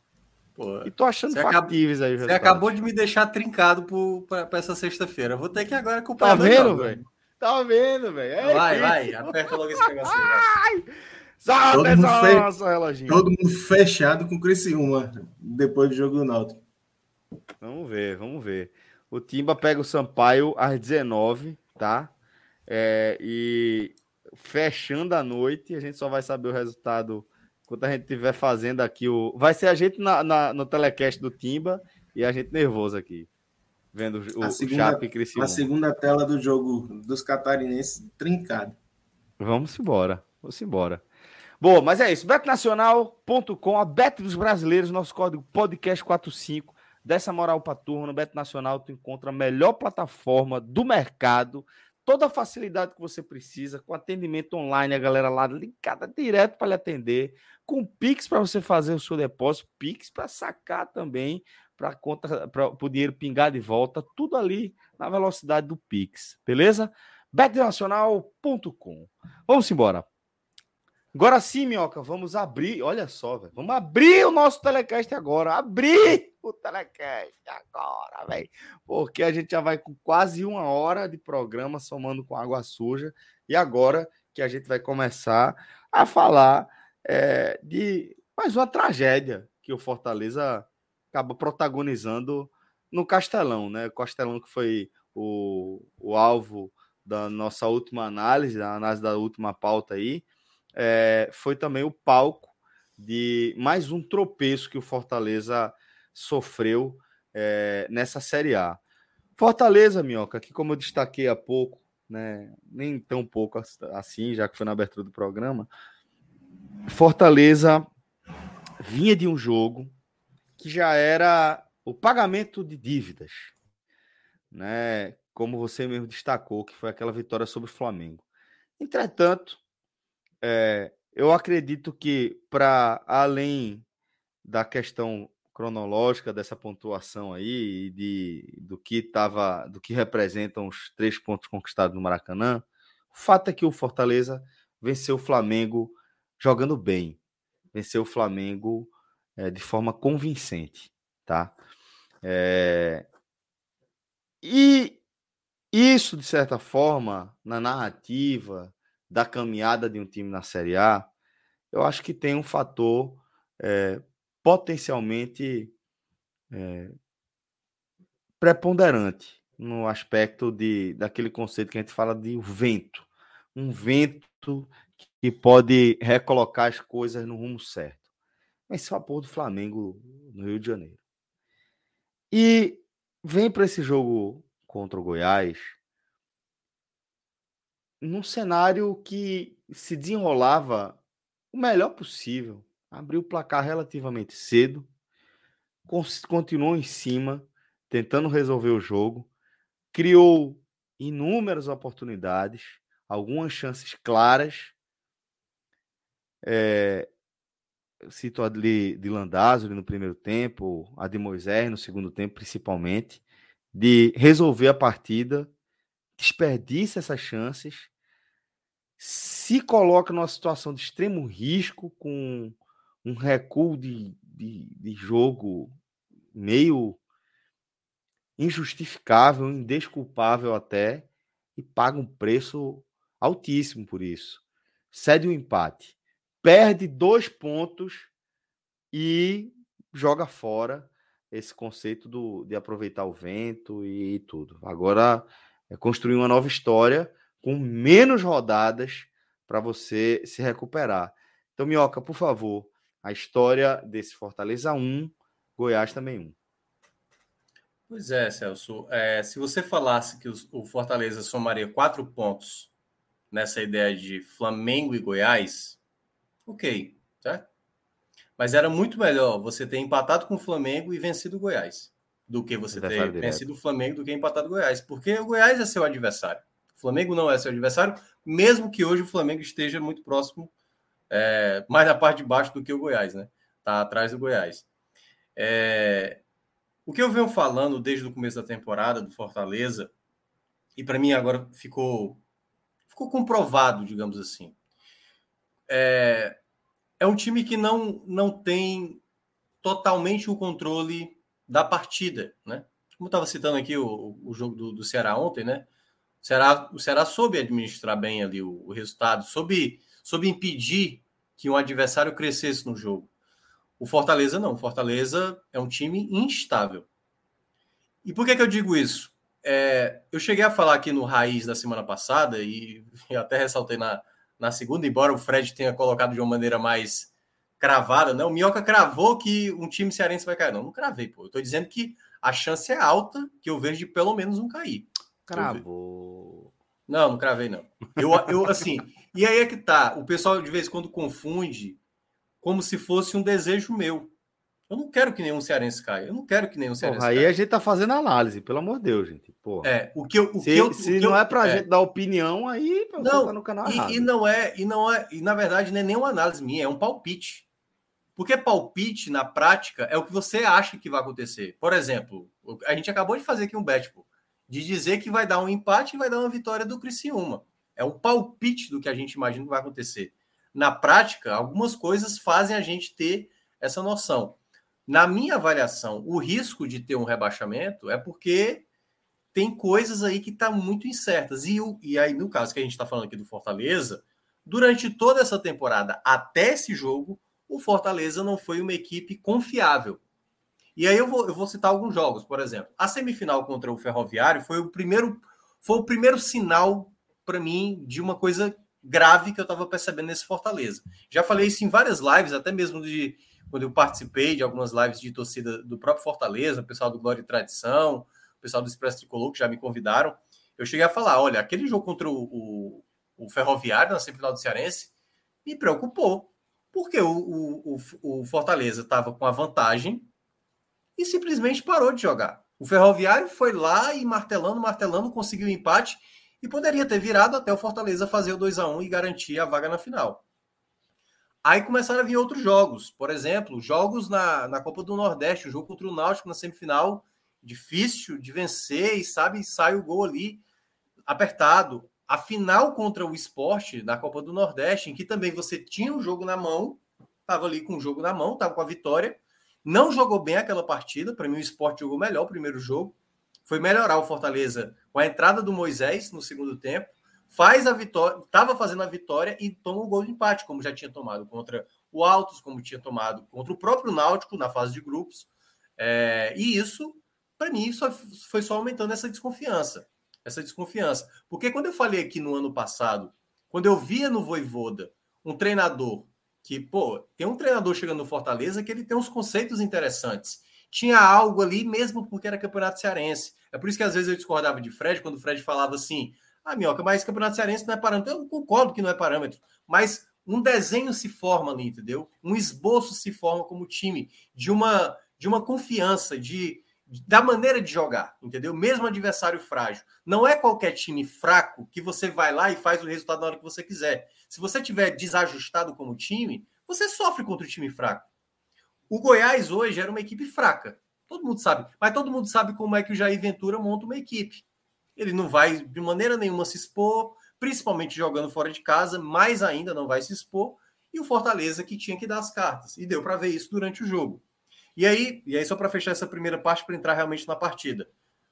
E tô achando factíveis aí os Você acabou de me deixar trincado pro, pra, pra essa sexta-feira. Vou ter que agora acompanhar. Tá vendo, velho? Tá vendo, velho? Vai, vai. Aperta logo esse negócio aí. Solta todo, essa mundo nossa, reloginho. todo mundo fechado com o Criciúma depois do jogo do Náutico. Vamos ver, vamos ver. O Timba pega o Sampaio às dezenove, tá? É, e fechando a noite, a gente só vai saber o resultado quando a gente estiver fazendo aqui o... Vai ser a gente na, na, no telecast do Timba e a gente nervoso aqui, vendo o, a o segunda, Chape e Criciúma. A segunda tela do jogo dos catarinenses trincado. Vamos embora, vamos embora. Bom, mas é isso, beto nacional ponto com, a Bet dos Brasileiros, nosso código podcast quarenta e cinco. Dessa moral pra turma, no Beto Nacional tu encontra a melhor plataforma do mercado, toda a facilidade que você precisa, com atendimento online, a galera lá ligada direto para lhe atender, com Pix para você fazer o seu depósito, Pix para sacar também, para conta, para o dinheiro pingar de volta, tudo ali na velocidade do Pix, beleza? beto nacional ponto com. Vamos embora. Agora sim, Minhoca, vamos abrir, olha só, velho, vamos abrir o nosso telecast agora, abrir o telecast agora, velho, porque a gente já vai com quase uma hora de programa, somando com água suja, e agora que a gente vai começar a falar é, de mais uma tragédia que o Fortaleza acaba protagonizando no Castelão, né, o Castelão que foi o, o alvo da nossa última análise, da análise da última pauta aí. É, foi também o palco de mais um tropeço que o Fortaleza sofreu é, nessa Série A. Fortaleza, Minhoca, que como eu destaquei há pouco, né, nem tão pouco assim, já que foi na abertura do programa, Fortaleza vinha de um jogo que já era o pagamento de dívidas, né, como você mesmo destacou, que foi aquela vitória sobre o Flamengo. Entretanto, é, eu acredito que, para além da questão cronológica dessa pontuação aí, e de, do que tava, do que representam os três pontos conquistados no Maracanã, o fato é que o Fortaleza venceu o Flamengo jogando bem, venceu o Flamengo é, de forma convincente, tá? É... E isso, de certa forma, na narrativa da caminhada de um time na Série A, eu acho que tem um fator é, potencialmente é, preponderante no aspecto de, daquele conceito que a gente fala de vento. Um vento que pode recolocar as coisas no rumo certo. Esse é o apoio do Flamengo no Rio de Janeiro. E vem para esse jogo contra o Goiás num cenário que se desenrolava o melhor possível. Abriu o placar relativamente cedo, continuou em cima, tentando resolver o jogo, criou inúmeras oportunidades, algumas chances claras. É, cito a de, de Landázuri no primeiro tempo, a de Moisés no segundo tempo, principalmente, de resolver a partida, desperdiça essas chances, se coloca numa situação de extremo risco, com um recuo de, de, de jogo meio injustificável, indesculpável até, e paga um preço altíssimo por isso. Cede o empate, perde dois pontos e joga fora esse conceito do, de aproveitar o vento e, e tudo. Agora é construir uma nova história com menos rodadas para você se recuperar. Então, Minhoca, por favor, a história desse Fortaleza um, Goiás também um. Pois é, Celso. É, se você falasse que o Fortaleza somaria quatro pontos nessa ideia de Flamengo e Goiás, ok, certo? Mas era muito melhor você ter empatado com o Flamengo e vencido o Goiás do que você ter vencido o Flamengo do que empatado o Goiás, porque o Goiás é seu adversário. O Flamengo não é seu adversário, mesmo que hoje o Flamengo esteja muito próximo, é, mais na parte de baixo do que o Goiás, né? Tá atrás do Goiás. É, o que eu venho falando desde o começo da temporada do Fortaleza, e para mim agora ficou, ficou comprovado, digamos assim, é, é um time que não, não tem totalmente o controle da partida, né? Como eu estava citando aqui o, o jogo do, do Ceará ontem, né? O Ceará, o Ceará soube administrar bem ali o, o resultado, soube, soube impedir que um adversário crescesse no jogo. O Fortaleza não. O Fortaleza é um time instável. E por que, que eu digo isso? É, eu cheguei a falar aqui no Raiz da semana passada, e eu até ressaltei na, na segunda, embora o Fred tenha colocado de uma maneira mais cravada, né? O Minhoca cravou que um time cearense vai cair. Não, não cravei, pô. Eu tô dizendo que a chance é alta que eu vejo de pelo menos um cair. Cravou. Não, não cravei, não. Eu, eu, assim, e aí é que tá. O pessoal de vez em quando confunde como se fosse um desejo meu. Eu não quero que nenhum cearense caia. Eu não quero que nenhum cearense Porra, caia. aí a gente tá fazendo análise, pelo amor de Deus, gente. Porra. É, o que eu, o se que eu, se o que não eu, é pra é. gente dar opinião, aí você não, tá no canal e, errado. E não é, e não é, e na verdade não é nem uma análise minha, é um palpite. Porque palpite, na prática, é o que você acha que vai acontecer. Por exemplo, a gente acabou de fazer aqui um bet, pô, de dizer que vai dar um empate e vai dar uma vitória do Criciúma. É um palpite do que a gente imagina que vai acontecer. Na prática, algumas coisas fazem a gente ter essa noção. Na minha avaliação, o risco de ter um rebaixamento é porque tem coisas aí que estão muito incertas. E, e aí, no caso que a gente está falando aqui do Fortaleza, durante toda essa temporada, até esse jogo, o Fortaleza não foi uma equipe confiável. E aí eu vou, eu vou citar alguns jogos, por exemplo. A semifinal contra o Ferroviário foi o primeiro, foi o primeiro sinal, para mim, de uma coisa grave que eu estava percebendo nesse Fortaleza. Já falei isso em várias lives, até mesmo de quando eu participei de algumas lives de torcida do próprio Fortaleza, o pessoal do Glória e Tradição, o pessoal do Expresso Tricolor, que já me convidaram. Eu cheguei a falar, olha, aquele jogo contra o, o, o Ferroviário, na semifinal do Cearense, me preocupou. Porque o, o, o Fortaleza estava com a vantagem e simplesmente parou de jogar. O Ferroviário foi lá e martelando, martelando, conseguiu o empate e poderia ter virado até o Fortaleza fazer o dois a um e garantir a vaga na final. Aí começaram a vir outros jogos. Por exemplo, jogos na, na Copa do Nordeste, o jogo contra o Náutico na semifinal, difícil de vencer e, sabe, sai o gol ali apertado. a final contra o Sport da Copa do Nordeste, em que também você tinha um jogo na mão, estava ali com o jogo na mão, estava com a vitória, não jogou bem aquela partida, para mim o Sport jogou melhor o primeiro jogo, foi melhorar o Fortaleza com a entrada do Moisés no segundo tempo, faz a vitória, estava fazendo a vitória e toma o gol de empate, como já tinha tomado contra o Altos, como tinha tomado contra o próprio Náutico na fase de grupos, é, e isso, para mim, só, foi só aumentando essa desconfiança. Essa desconfiança. Porque quando eu falei aqui no ano passado, quando eu via no Vojvoda um treinador que, pô, tem um treinador chegando no Fortaleza que ele tem uns conceitos interessantes. Tinha algo ali, mesmo porque era Campeonato Cearense. É por isso que às vezes eu discordava de Fred, quando o Fred falava assim, ah, Minhoca, mas Campeonato Cearense não é parâmetro. Eu concordo que não é parâmetro, mas um desenho se forma ali, entendeu? Um esboço se forma como time de uma, de uma confiança, de... da maneira de jogar, entendeu? Mesmo adversário frágil. Não é qualquer time fraco que você vai lá e faz o resultado na hora que você quiser. Se você tiver desajustado como time, você sofre contra o time fraco. O Goiás hoje era uma equipe fraca. Todo mundo sabe. Mas todo mundo sabe como é que o Jair Ventura monta uma equipe. Ele não vai de maneira nenhuma se expor, principalmente jogando fora de casa, mais ainda não vai se expor. E o Fortaleza que tinha que dar as cartas. E deu para ver isso durante o jogo. E aí, e aí só para fechar essa primeira parte, para entrar realmente na partida.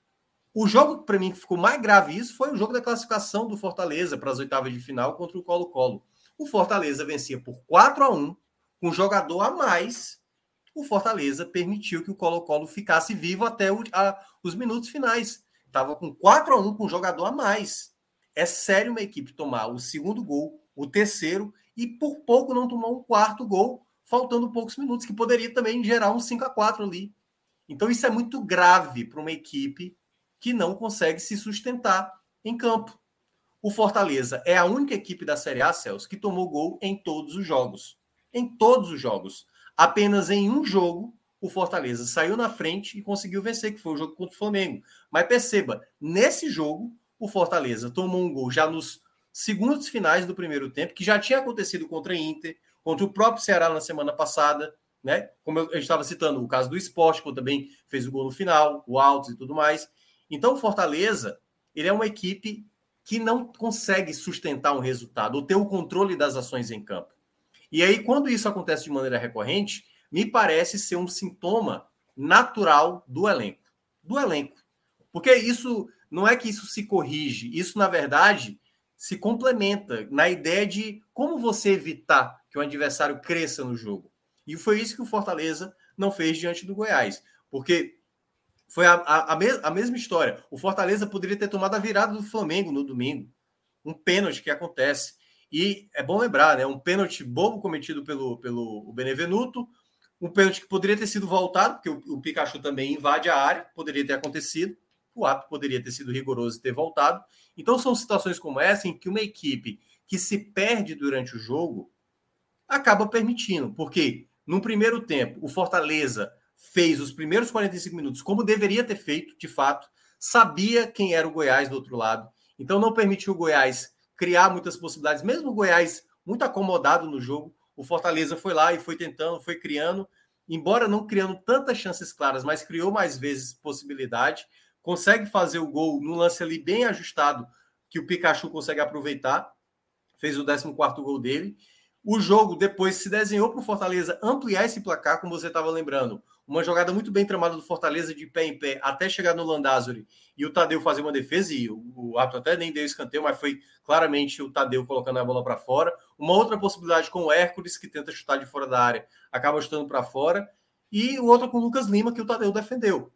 O jogo, para mim, que ficou mais grave isso foi o jogo da classificação do Fortaleza para as oitavas de final contra o Colo-Colo. O Fortaleza vencia por quatro a um, com um jogador a mais. O Fortaleza permitiu que o Colo-Colo ficasse vivo até o, a, os minutos finais. Estava com quatro a um, com um jogador a mais. É sério uma equipe tomar o segundo gol, o terceiro, e por pouco não tomar um quarto gol, faltando poucos minutos, que poderia também gerar um cinco a quatro ali. Então isso é muito grave para uma equipe que não consegue se sustentar em campo. O Fortaleza é a única equipe da Série A, Celso, que tomou gol em todos os jogos. Em todos os jogos. Apenas em um jogo, o Fortaleza saiu na frente e conseguiu vencer, que foi o jogo contra o Flamengo. Mas perceba, nesse jogo, o Fortaleza tomou um gol já nos segundos finais do primeiro tempo, que já tinha acontecido contra a Inter, contra o próprio Ceará na semana passada, né? Como eu estava citando, o caso do Sport, que também fez o gol no final, o Altos e tudo mais. Então, o Fortaleza, ele é uma equipe que não consegue sustentar um resultado ou ter o controle das ações em campo. E aí, quando isso acontece de maneira recorrente, me parece ser um sintoma natural do elenco. Do elenco. Porque isso, não é que isso se corrige, isso, na verdade, se complementa na ideia de como você evitar que o adversário cresça no jogo. E foi isso que o Fortaleza não fez diante do Goiás. Porque foi a, a, a, mes, a mesma história. O Fortaleza poderia ter tomado a virada do Flamengo no domingo. Um pênalti que acontece. E é bom lembrar, né? Um pênalti bobo cometido pelo, pelo Benevenuto. Um pênalti que poderia ter sido voltado, porque o, o Pikachu também invade a área. Poderia ter acontecido. O árbitro poderia ter sido rigoroso e ter voltado. Então são situações como essa em que uma equipe que se perde durante o jogo acaba permitindo. Porque no primeiro tempo, o Fortaleza fez os primeiros quarenta e cinco minutos como deveria ter feito, de fato, sabia quem era o Goiás do outro lado, então não permitiu o Goiás criar muitas possibilidades, mesmo o Goiás muito acomodado no jogo, o Fortaleza foi lá e foi tentando, foi criando, embora não criando tantas chances claras, mas criou mais vezes possibilidade, consegue fazer o gol no lance ali bem ajustado, que o Pikachu consegue aproveitar, fez o décimo quarto gol dele. O jogo depois se desenhou para o Fortaleza ampliar esse placar, como você estava lembrando. Uma jogada muito bem tramada do Fortaleza de pé em pé, até chegar no Landázuri e o Tadeu fazer uma defesa, e o, o árbitro até nem deu escanteio, mas foi claramente o Tadeu colocando a bola para fora. Uma outra possibilidade com o Hércules, que tenta chutar de fora da área, acaba chutando para fora. E o outro com o Lucas Lima, que o Tadeu defendeu.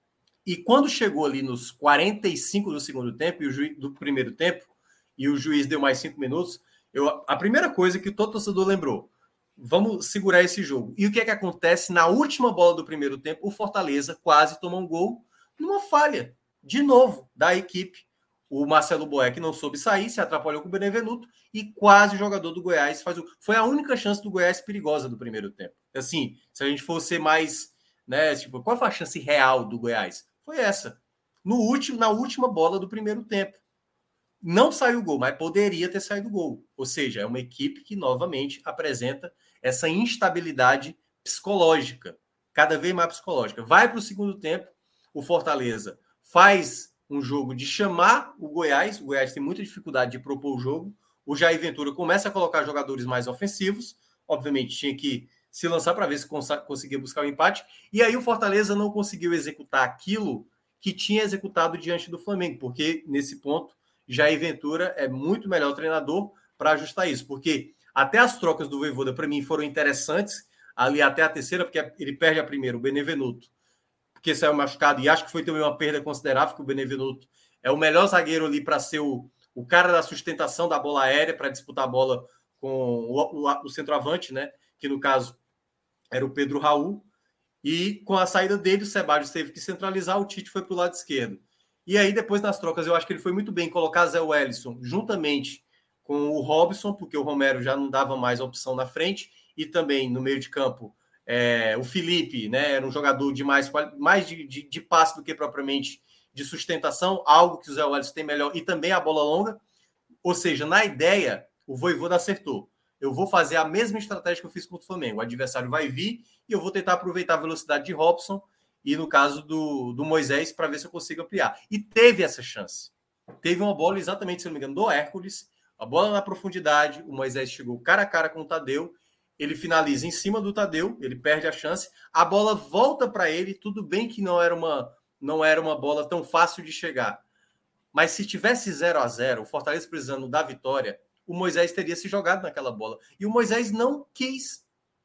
E quando chegou ali nos quarenta e cinco do segundo tempo, e o juiz, do primeiro tempo, e o juiz deu mais cinco minutos, eu, a primeira coisa que todo torcedor lembrou, vamos segurar esse jogo. E o que é que acontece na última bola do primeiro tempo? O Fortaleza quase toma um gol numa falha, de novo, da equipe. O Marcelo Boeck não soube sair, se atrapalhou com o Benevenuto e quase o jogador do Goiás faz o... Foi a única chance do Goiás perigosa do primeiro tempo. Assim, se a gente fosse mais, né, tipo, qual foi a chance real do Goiás? Foi essa. No último, na última bola do primeiro tempo. Não saiu gol, mas poderia ter saído gol. Ou seja, é uma equipe que novamente apresenta essa instabilidade psicológica, cada vez mais psicológica. Vai para o segundo tempo, o Fortaleza faz um jogo de chamar o Goiás. O Goiás tem muita dificuldade de propor o jogo. O Jair Ventura começa a colocar jogadores mais ofensivos. Obviamente, tinha que se lançar para ver se cons- conseguia buscar o empate. E aí o Fortaleza não conseguiu executar aquilo que tinha executado diante do Flamengo, porque nesse ponto, Jair Ventura é muito melhor treinador para ajustar isso. Porque até as trocas do Vojvoda, para mim, foram interessantes. Ali até a terceira, porque ele perde a primeira, o Benevenuto, porque saiu machucado, e acho que foi também uma perda considerável, que o Benevenuto é o melhor zagueiro ali para ser o, o cara da sustentação da bola aérea, para disputar a bola com o, o, o centroavante, né? Que no caso era o Pedro Raul, e com a saída dele, o Ceballos teve que centralizar, o Tite foi para o lado esquerdo. E aí, depois nas trocas, eu acho que ele foi muito bem colocar Zé Wellison juntamente com o Robson, porque o Romero já não dava mais opção na frente, e também no meio de campo, é, o Felipe, né, era um jogador de mais, mais de, de, de passe do que propriamente de sustentação, algo que o Zé Wellison tem melhor, e também a bola longa. Ou seja, na ideia, o Vojvoda acertou. Eu vou fazer a mesma estratégia que eu fiz contra o Flamengo. O adversário vai vir e eu vou tentar aproveitar a velocidade de Robson e, no caso do, do Moisés, para ver se eu consigo ampliar. E teve essa chance. Teve uma bola, exatamente, se não me engano, do Hércules, a bola na profundidade, o Moisés chegou cara a cara com o Tadeu, ele finaliza em cima do Tadeu, ele perde a chance, a bola volta para ele, tudo bem que não era uma, não era uma bola tão fácil de chegar, mas se tivesse zero a zero, o Fortaleza precisando da vitória, o Moisés teria se jogado naquela bola, e o Moisés não quis,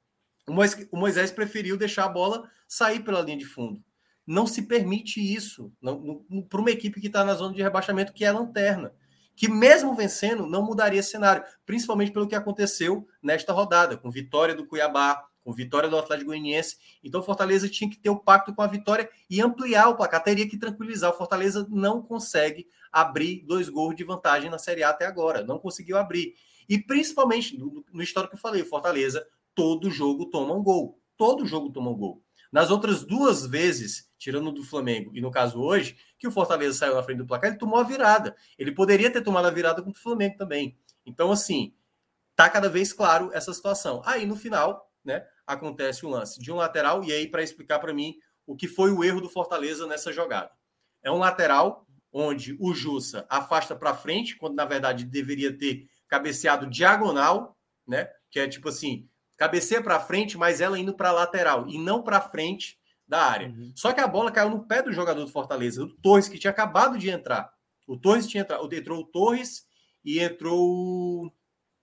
o Moisés, o Moisés preferiu deixar a bola sair pela linha de fundo. Não se permite isso para uma equipe que está na zona de rebaixamento, que é a lanterna, que mesmo vencendo não mudaria cenário, principalmente pelo que aconteceu nesta rodada, com vitória do Cuiabá, com vitória do Atlético Goianiense. Então o Fortaleza tinha que ter o pacto com a vitória e ampliar o placar, teria que tranquilizar. O Fortaleza não consegue abrir dois gols de vantagem na Série A até agora, não conseguiu abrir. E principalmente, no, no histórico que eu falei, o Fortaleza, todo jogo toma um gol, todo jogo toma um gol. Nas outras duas vezes, tirando do Flamengo, e no caso hoje, que o Fortaleza saiu na frente do placar, ele tomou a virada. Ele poderia ter tomado a virada contra o Flamengo também. Então, assim, tá cada vez claro essa situação. Aí, no final, né, acontece o lance de um lateral, e aí, para explicar para mim o que foi o erro do Fortaleza nessa jogada. É um lateral onde o Jussa afasta para frente, quando, na verdade, deveria ter cabeceado diagonal, né, que é tipo assim, cabeceia para frente, mas ela indo para a lateral e não para frente da área. Uhum. Só que a bola caiu no pé do jogador do Fortaleza, do Torres, que tinha acabado de entrar. O Torres tinha entrado, entrou o Torres e entrou...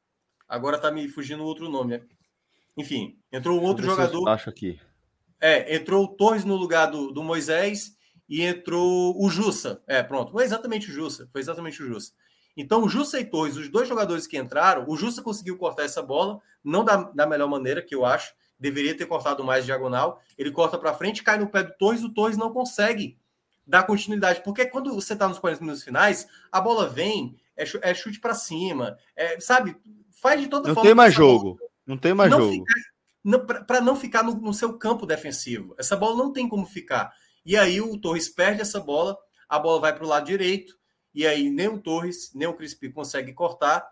Agora tá me fugindo outro nome, né? Enfim, entrou um outro jogador... Acho aqui. É, entrou o Torres no lugar do, do Moisés e entrou o Jussa. É, pronto, foi exatamente o Jussa, foi exatamente o Jussa. Então, o Jussa e Torres, os dois jogadores que entraram, o Jussa conseguiu cortar essa bola, não da, da melhor maneira, que eu acho, deveria ter cortado mais diagonal, ele corta para frente, cai no pé do Torres, o Torres não consegue dar continuidade, porque quando você está nos quarenta minutos finais, a bola vem, é, é chute para cima, é, sabe, faz de toda não forma... Tem mais jogo, bola, não tem mais não jogo. Para não ficar no, no seu campo defensivo. Essa bola não tem como ficar. E aí o Torres perde essa bola, a bola vai para o lado direito, e aí nem o Torres, nem o Crispim consegue cortar.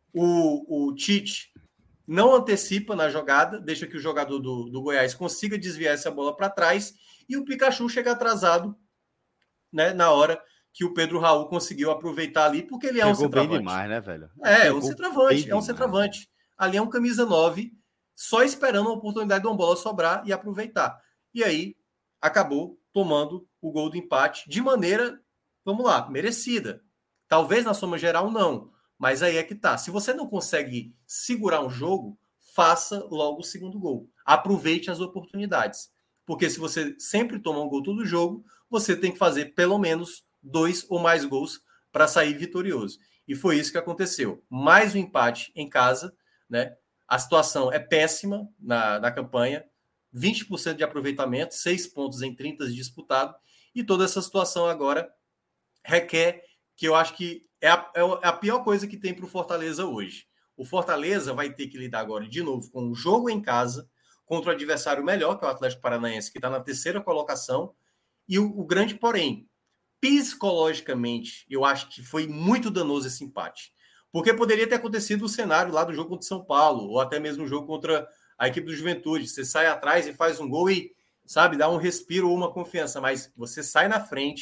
O, o Tite não antecipa na jogada, deixa que o jogador do, do Goiás consiga desviar essa bola para trás, e o Pikachu chega atrasado, né, na hora que o Pedro Raul conseguiu aproveitar ali, porque ele é Pegou um centroavante. Bem demais, né, velho? É, é um centroavante, é um centroavante. Ali é um camisa nove, só esperando a oportunidade de uma bola sobrar e aproveitar. E aí, acabou tomando o gol do empate de maneira, vamos lá, merecida. Talvez na soma geral não, mas aí é que tá. Se você não consegue segurar um jogo, faça logo o segundo gol. Aproveite as oportunidades. Porque se você sempre toma um gol todo jogo, você tem que fazer pelo menos dois ou mais gols para sair vitorioso. E foi isso que aconteceu. Mais um empate em casa, né? A situação é péssima na, na campanha, vinte por cento de aproveitamento, seis pontos em trinta disputados, e toda essa situação agora requer, que eu acho que é a, é a pior coisa que tem para o Fortaleza hoje. O Fortaleza vai ter que lidar agora de novo com o jogo em casa, contra o adversário melhor, que é o Atlético Paranaense, que está na terceira colocação, e o, o grande porém, psicologicamente, eu acho que foi muito danoso esse empate. Porque poderia ter acontecido o cenário lá do jogo contra o São Paulo, ou até mesmo o jogo contra a equipe do Juventude. Você sai atrás e faz um gol e, sabe, dá um respiro ou uma confiança. Mas você sai na frente,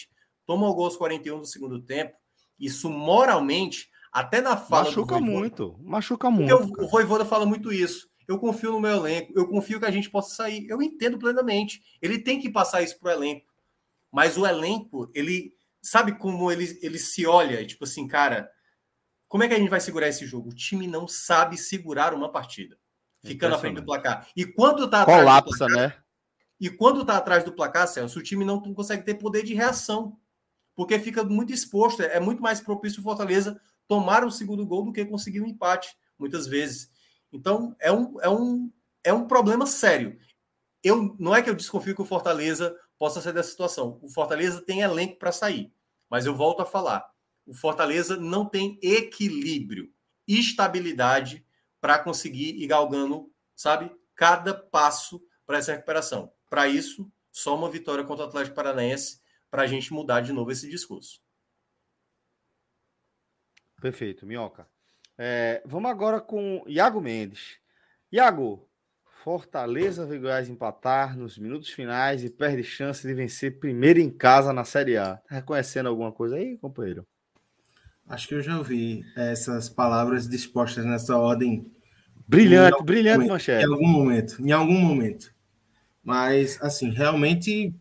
toma o gol aos quarenta e um do segundo tempo, isso moralmente, até na fala machuca do Voivoda, muito, machuca muito. Porque o, o Voivoda fala muito isso. Eu confio no meu elenco, eu confio que a gente possa sair. Eu entendo plenamente. Ele tem que passar isso pro elenco. Mas o elenco, ele sabe como ele, ele se olha, tipo assim, cara, como é que a gente vai segurar esse jogo? O time não sabe segurar uma partida, ficando à frente do placar. E quando tá atrás colapsa, do placar, né? E quando tá atrás do placar, Celso, o time não consegue ter poder de reação, porque fica muito exposto. É muito mais propício o Fortaleza tomar o segundo gol do que conseguir um empate, muitas vezes. Então, é um, é um, é um problema sério. Eu, não é que eu desconfio que o Fortaleza possa sair dessa situação. O Fortaleza tem elenco para sair. Mas eu volto a falar. O Fortaleza não tem equilíbrio, estabilidade para conseguir ir galgando, sabe, cada passo para essa recuperação. Para isso, só uma vitória contra o Atlético Paranaense para a gente mudar de novo esse discurso. Perfeito, Minhoca. É, vamos agora com Iago Mendes. Iago, Fortaleza vê Goiás empatar nos minutos finais e perde chance de vencer primeiro em casa na Série A. Tá reconhecendo alguma coisa aí, companheiro? Acho que eu já ouvi essas palavras dispostas nessa ordem. Brilhante, brilhante momento, manchete. Em algum momento, em algum momento. Mas, assim, realmente,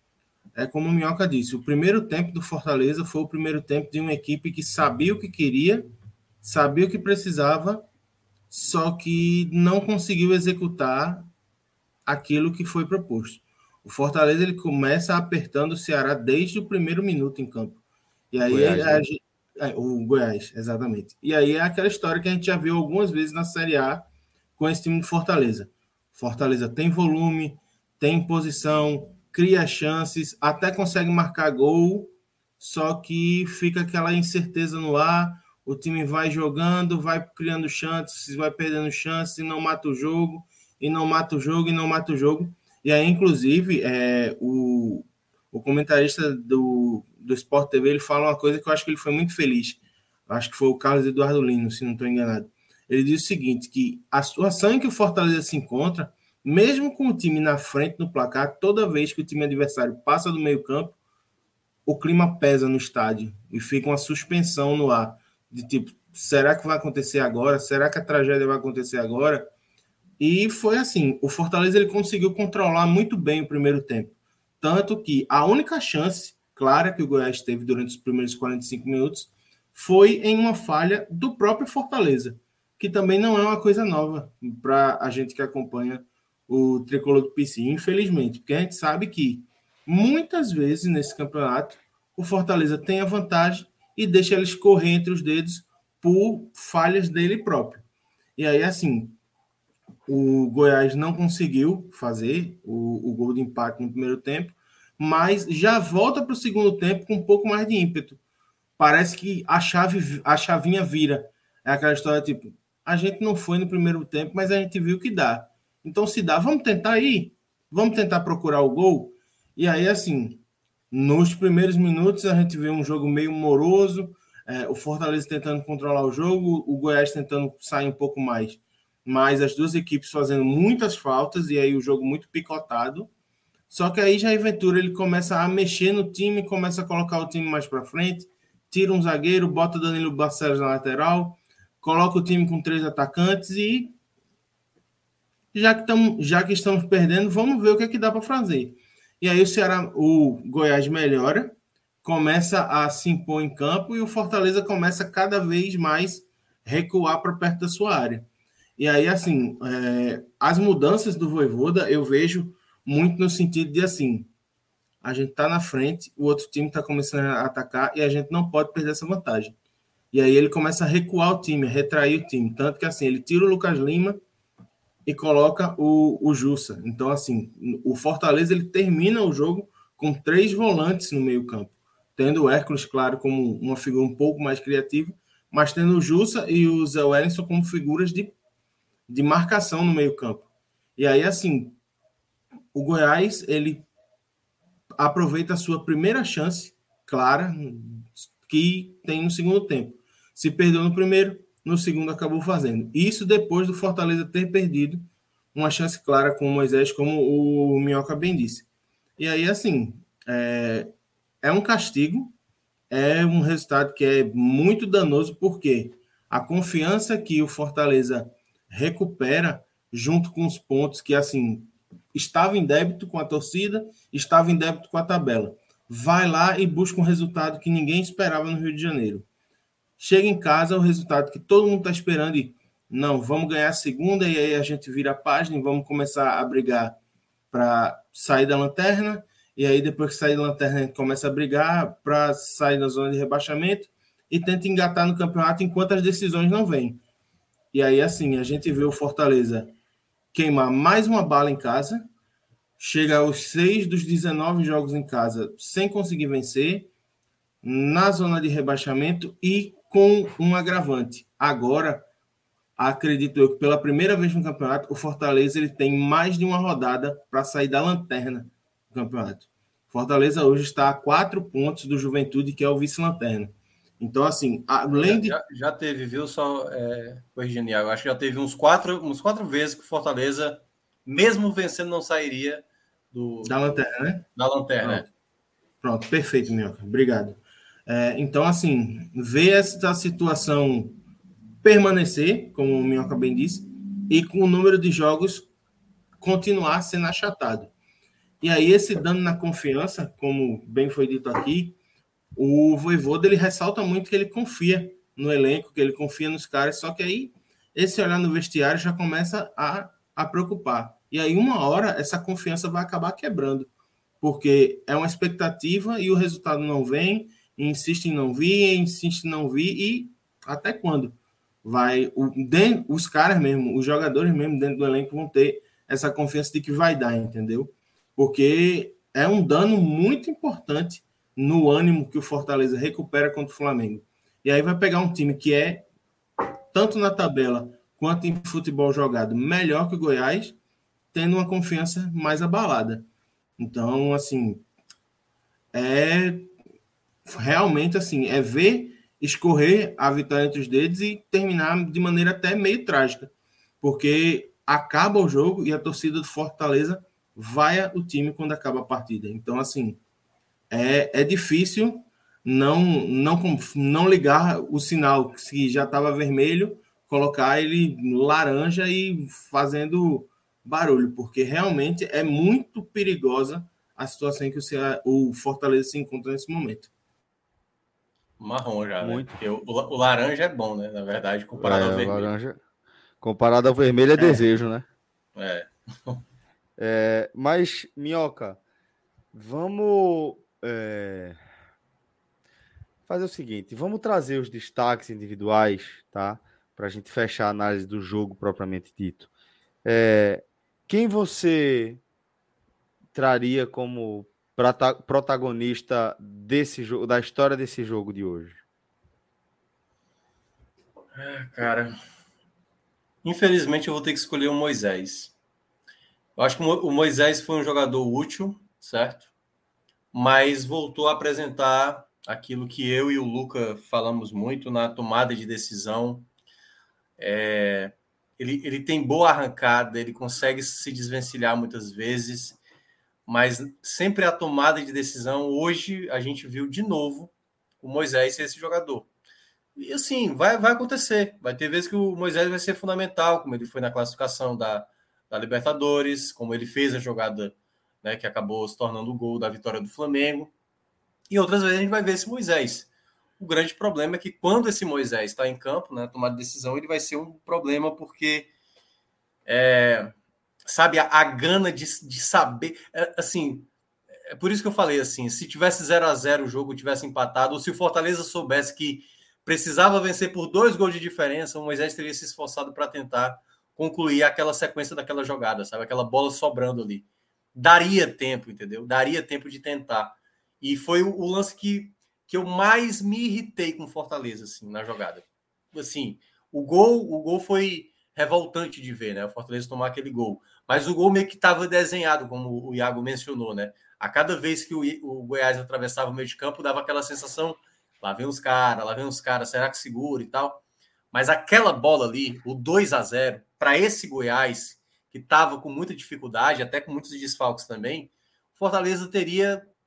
é como o Minhoca disse, o primeiro tempo do Fortaleza foi o primeiro tempo de uma equipe que sabia o que queria, sabia o que precisava, só que não conseguiu executar aquilo que foi proposto. O Fortaleza ele começa apertando o Ceará desde o primeiro minuto em campo. E aí Goiás, a, né? é, o Goiás, exatamente. E aí é aquela história que a gente já viu algumas vezes na Série A com esse time de Fortaleza. Fortaleza tem volume, tem posição, cria chances, até consegue marcar gol, só que fica aquela incerteza no ar, o time vai jogando, vai criando chances, vai perdendo chances, e não mata o jogo, e não mata o jogo, e não mata o jogo. E aí, inclusive, é, o, o comentarista do, do Sport T V, ele fala uma coisa que eu acho que ele foi muito feliz. Eu acho que foi o Carlos Eduardo Lino, se não estou enganado. Ele diz o seguinte, que a situação em que o Fortaleza se encontra, mesmo com o time na frente no placar, toda vez que o time adversário passa do meio campo, o clima pesa no estádio e fica uma suspensão no ar, de tipo, será que vai acontecer agora? Será que a tragédia vai acontecer agora? E foi assim, o Fortaleza ele conseguiu controlar muito bem o primeiro tempo. Tanto que a única chance clara que o Goiás teve durante os primeiros quarenta e cinco minutos foi em uma falha do próprio Fortaleza, que também não é uma coisa nova para a gente que acompanha o Tricolor do P C, infelizmente, porque a gente sabe que muitas vezes nesse campeonato o Fortaleza tem a vantagem e deixa eles correr entre os dedos por falhas dele próprio. E aí, assim, o Goiás não conseguiu fazer o, o gol de empate no primeiro tempo, mas já volta para o segundo tempo com um pouco mais de ímpeto. Parece que a, chave, a chavinha vira. É aquela história tipo, a gente não foi no primeiro tempo, mas a gente viu que dá. Então, se dá, vamos tentar ir? Vamos tentar procurar o gol? E aí, assim, nos primeiros minutos a gente vê um jogo meio moroso, é, o Fortaleza tentando controlar o jogo, o Goiás tentando sair um pouco mais. Mas as duas equipes fazendo muitas faltas e aí o jogo muito picotado. Só que aí Jair Ventura ele começa a mexer no time, começa a colocar o time mais para frente, tira um zagueiro, bota Danilo Barcelos na lateral, coloca o time com três atacantes e já que, tamo, já que estamos perdendo, vamos ver o que é que dá para fazer. E aí o Ceará, o Goiás melhora, começa a se impor em campo e o Fortaleza começa cada vez mais recuar para perto da sua área. E aí, assim, é, as mudanças do Voivoda eu vejo muito no sentido de, assim, a gente está na frente, o outro time está começando a atacar e a gente não pode perder essa vantagem. E aí ele começa a recuar o time, a retrair o time. Tanto que, assim, ele tira o Lucas Lima e coloca o, o Jussa. Então, assim, o Fortaleza ele termina o jogo com três volantes no meio campo. Tendo o Hércules, claro, como uma figura um pouco mais criativa, mas tendo o Jussa e o Zé Wellington como figuras de de marcação no meio campo. E aí, assim, o Goiás, ele aproveita a sua primeira chance, clara, que tem no segundo tempo. Se perdeu no primeiro, no segundo acabou fazendo. Isso depois do Fortaleza ter perdido uma chance clara com o Moisés, como o Minhoca bem disse. E aí, assim, é, é um castigo, é um resultado que é muito danoso, porque a confiança que o Fortaleza recupera junto com os pontos que, assim, estava em débito com a torcida, estava em débito com a tabela. Vai lá e busca um resultado que ninguém esperava no Rio de Janeiro. Chega em casa, o resultado que todo mundo está esperando e não, vamos ganhar a segunda e aí a gente vira a página e vamos começar a brigar para sair da lanterna, e aí depois que sair da lanterna a gente começa a brigar para sair da zona de rebaixamento e tenta engatar no campeonato enquanto as decisões não vêm. E aí, assim, a gente vê o Fortaleza queimar mais uma bala em casa, chega aos seis dos dezenove jogos em casa sem conseguir vencer, na zona de rebaixamento e com um agravante. Agora, acredito eu que pela primeira vez no campeonato, o Fortaleza ele tem mais de uma rodada para sair da lanterna do campeonato. Fortaleza hoje está a quatro pontos do Juventude, que é o vice-lanterna. Então, assim, além de... Já, já teve, viu, só é, corrigindo, Iago, acho que já teve uns quatro, uns quatro vezes que o Fortaleza, mesmo vencendo, não sairia do, da lanterna, né? Da lanterna. Pronto, Pronto perfeito, Minhoca. Obrigado. É, então, assim, ver essa situação permanecer, como o Minhoca bem disse, e com o número de jogos continuar sendo achatado. E aí, esse dano na confiança, como bem foi dito aqui, o Vojvoda, ele ressalta muito que ele confia no elenco, que ele confia nos caras, só que aí, esse olhar no vestiário já começa a, a preocupar. E aí, uma hora, essa confiança vai acabar quebrando, porque é uma expectativa e o resultado não vem, e insiste em não vir, e insiste em não vir, e até quando? Vai, o, dentro, os caras mesmo, os jogadores mesmo dentro do elenco vão ter essa confiança de que vai dar, entendeu? Porque é um dano muito importante no ânimo que o Fortaleza recupera contra o Flamengo. E aí vai pegar um time que é, tanto na tabela quanto em futebol jogado, melhor que o Goiás, tendo uma confiança mais abalada. Então, assim, é realmente assim, é ver escorrer a vitória entre os dedos e terminar de maneira até meio trágica, porque acaba o jogo e a torcida do Fortaleza vai o time quando acaba a partida. Então, assim, é, é difícil não, não, não ligar o sinal que já estava vermelho, colocar ele laranja e fazendo barulho, porque realmente é muito perigosa a situação em que o Fortaleza se encontra nesse momento. Marrom já, muito. Né? Porque o, o laranja é bom, né? Na verdade, comparado é, ao vermelho. Laranja, comparado ao vermelho é, é. desejo, né? É. é. Mas, Minhoca, vamos é, fazer o seguinte, vamos trazer os destaques individuais, tá? Para a gente fechar a análise do jogo propriamente dito. É, quem você traria como protagonista desse jogo, da história desse jogo de hoje? É, cara, infelizmente eu vou ter que escolher o Moisés. Eu acho que o Moisés foi um jogador útil, certo? Mas voltou a apresentar aquilo que eu e o Luca falamos muito na tomada de decisão. É, ele, ele tem boa arrancada, ele consegue se desvencilhar muitas vezes, mas sempre a tomada de decisão, hoje a gente viu de novo o Moisés ser esse jogador. E assim, vai, vai acontecer. Vai ter vezes que o Moisés vai ser fundamental, como ele foi na classificação da, da Libertadores, como ele fez a jogada, né, que acabou se tornando o gol da vitória do Flamengo. E outras vezes a gente vai ver esse Moisés. O grande problema é que quando esse Moisés está em campo, né, tomar decisão, ele vai ser um problema porque, é, sabe, a, a gana de, de saber... É, assim, é por isso que eu falei assim, se tivesse zero a zero o jogo, tivesse empatado, ou se o Fortaleza soubesse que precisava vencer por dois gols de diferença, o Moisés teria se esforçado para tentar concluir aquela sequência daquela jogada, sabe? Aquela bola sobrando ali. Daria tempo, entendeu? Daria tempo de tentar. E foi o, o lance que, que eu mais me irritei com o Fortaleza, assim, na jogada. Assim, o gol, o gol foi revoltante de ver, né? O Fortaleza tomar aquele gol. Mas o gol meio que estava desenhado, como o Iago mencionou, né? A cada vez que o, o Goiás atravessava o meio de campo, dava aquela sensação, lá vem os caras, lá vem os caras, será que segura e tal? Mas aquela bola ali, o dois a zero, para esse Goiás, que estava com muita dificuldade, até com muitos desfalques também, Fortaleza teria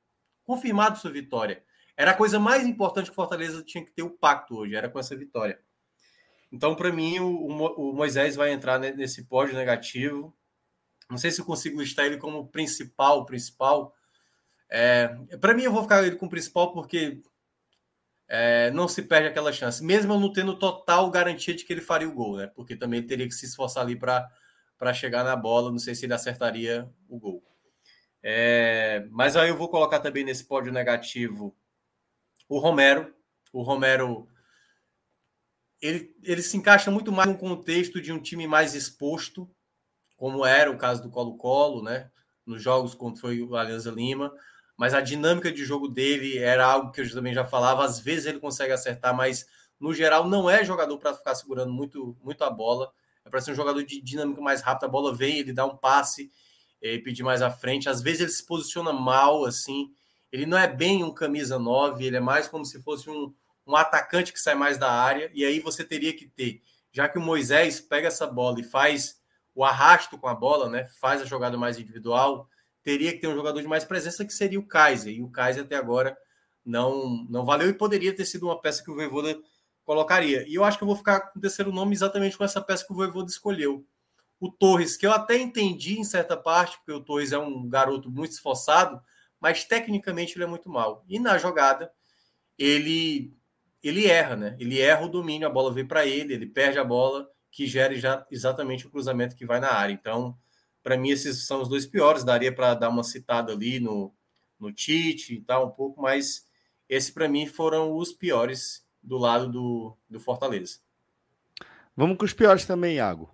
confirmado sua vitória. Era a coisa mais importante que o Fortaleza tinha que ter o pacto hoje, era com essa vitória. Então, para mim, o, o Moisés vai entrar nesse pódio negativo. Não sei se eu consigo listar ele como principal, principal. É, para mim, eu vou ficar ele com principal porque é, não se perde aquela chance. Mesmo eu não tendo total garantia de que ele faria o gol, né? Porque também ele teria que se esforçar ali para chegar na bola. Não sei se ele acertaria o gol. É, mas aí eu vou colocar também nesse pódio negativo o Romero. O Romero... Ele, ele se encaixa muito mais no contexto de um time mais exposto, como era o caso do Colo-Colo, né? Nos jogos contra foi o Alianza Lima, mas a dinâmica de jogo dele era algo que eu também já falava, às vezes ele consegue acertar, mas no geral não é jogador para ficar segurando muito, muito a bola, é para ser um jogador de dinâmica mais rápida, a bola vem, ele dá um passe e pedir mais à frente, às vezes ele se posiciona mal, assim, ele não é bem um camisa nove, ele é mais como se fosse um um atacante que sai mais da área, e aí você teria que ter, já que o Moisés pega essa bola e faz o arrasto com a bola, né, faz a jogada mais individual, teria que ter um jogador de mais presença que seria o Kaiser, e o Kaiser até agora não, não valeu e poderia ter sido uma peça que o Vojvoda colocaria. E eu acho que eu vou ficar com o terceiro nome exatamente com essa peça que o Vojvoda escolheu. O Torres, que eu até entendi em certa parte, porque o Torres é um garoto muito esforçado, mas tecnicamente ele é muito mal. E na jogada, ele... ele erra, né? Ele erra o domínio, a bola vem para ele, ele perde a bola, que gera já exatamente o cruzamento que vai na área. Então, para mim, esses são os dois piores. Daria para dar uma citada ali no, no Tite e tal, um pouco, mas esses, para mim, foram os piores do lado do, do Fortaleza. Vamos com os piores também, Iago.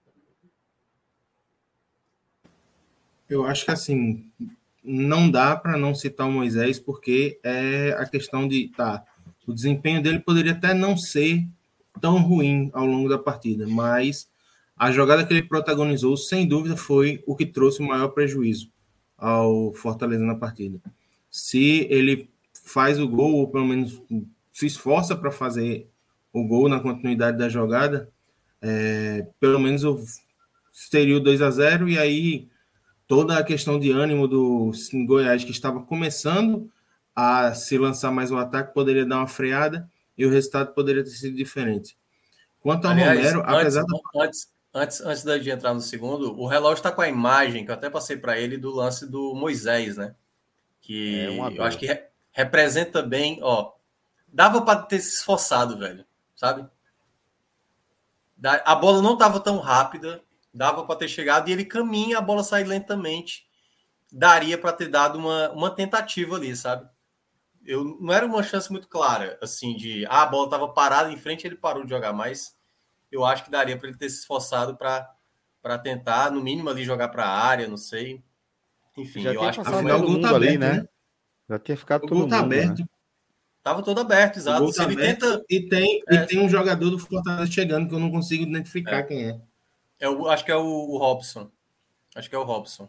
Eu acho que, assim, não dá para não citar o Moisés, porque é a questão de... tá, o desempenho dele poderia até não ser tão ruim ao longo da partida, mas a jogada que ele protagonizou, sem dúvida, foi o que trouxe o maior prejuízo ao Fortaleza na partida. Se ele faz o gol, ou pelo menos se esforça para fazer o gol na continuidade da jogada, é, pelo menos seria o dois a zero, e aí toda a questão de ânimo do Goiás, que estava começando a se lançar mais o ataque, poderia dar uma freada e o resultado poderia ter sido diferente. Quanto ao Aliás, Romero, antes, apesar da... antes, antes, antes de entrar no segundo, o relógio está com a imagem, que eu até passei para ele, do lance do Moisés, né? Que É uma eu boa. acho que re- representa bem, ó. Dava para ter se esforçado, velho, sabe? Da- A bola não estava tão rápida, dava para ter chegado, e ele caminha, a bola sai lentamente. Daria para ter dado uma, uma tentativa ali, sabe? Eu, não era uma chance muito clara, assim, de ah, a bola estava parada em frente, ele parou de jogar, mas eu acho que daria para ele ter se esforçado para tentar, no mínimo, ali jogar para a área, não sei. Enfim, Já eu tinha acho que passado Afinal, foi... o todo gol mundo tá ali, aberto, né? né? Já tinha ficado O todo gol tá mundo, aberto. né? Tava todo aberto, O exato. gol Se tá ele aberto tenta... e tem, É, e tem um jogador do Fortaleza chegando que eu não consigo identificar é, quem é. é o, acho que é o, o Robson. Acho que é o Robson.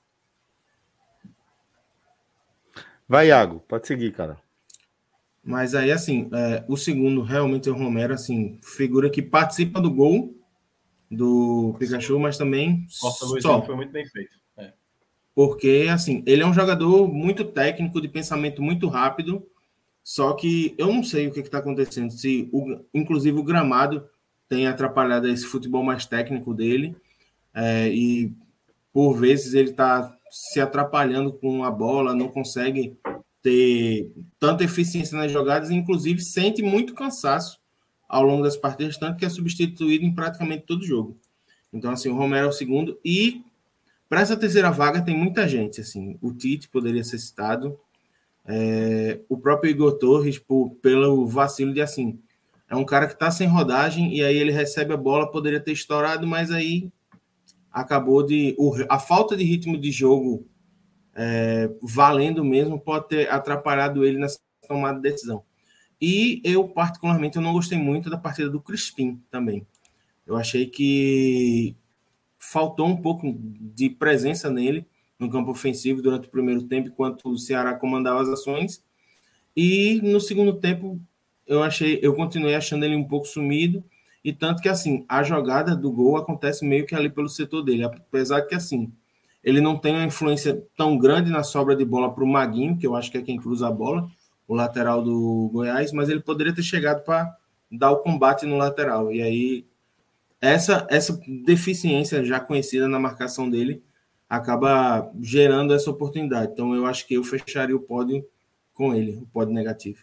Vai, Iago, pode seguir, cara. Mas aí, assim, é, o segundo realmente é o Romero, assim, figura que participa do gol do Pikachu, Sim. mas também Corta Luizinho foi só. muito bem feito. É. Porque, assim, ele é um jogador muito técnico, de pensamento muito rápido, só que eu não sei o que está acontecendo, se o, inclusive o gramado tem atrapalhado esse futebol mais técnico dele, é, e por vezes ele está se atrapalhando com a bola, não consegue ter tanta eficiência nas jogadas, e inclusive sente muito cansaço ao longo das partidas, tanto que é substituído em praticamente todo jogo. Então, assim, o Romero é o segundo, e para essa terceira vaga tem muita gente, assim, o Tite poderia ser citado, é, o próprio Igor Torres, por, pelo vacilo de, assim, é um cara que está sem rodagem, e aí ele recebe a bola, poderia ter estourado, mas aí acabou de... O, a falta de ritmo de jogo é, valendo mesmo pode ter atrapalhado ele nessa tomada de decisão. E eu, particularmente, eu não gostei muito da partida do Crispim também. Eu achei que faltou um pouco de presença nele no campo ofensivo durante o primeiro tempo, enquanto o Ceará comandava as ações. E no segundo tempo, eu achei, eu continuei achando ele um pouco sumido, e tanto que, assim, a jogada do gol acontece meio que ali pelo setor dele, apesar que, assim, ele não tem uma influência tão grande na sobra de bola para o Maguinho, que eu acho que é quem cruza a bola, o lateral do Goiás, mas ele poderia ter chegado para dar o combate no lateral. E aí, essa, essa deficiência já conhecida na marcação dele acaba gerando essa oportunidade. Então, eu acho que eu fecharia o pódio com ele, o pódio negativo.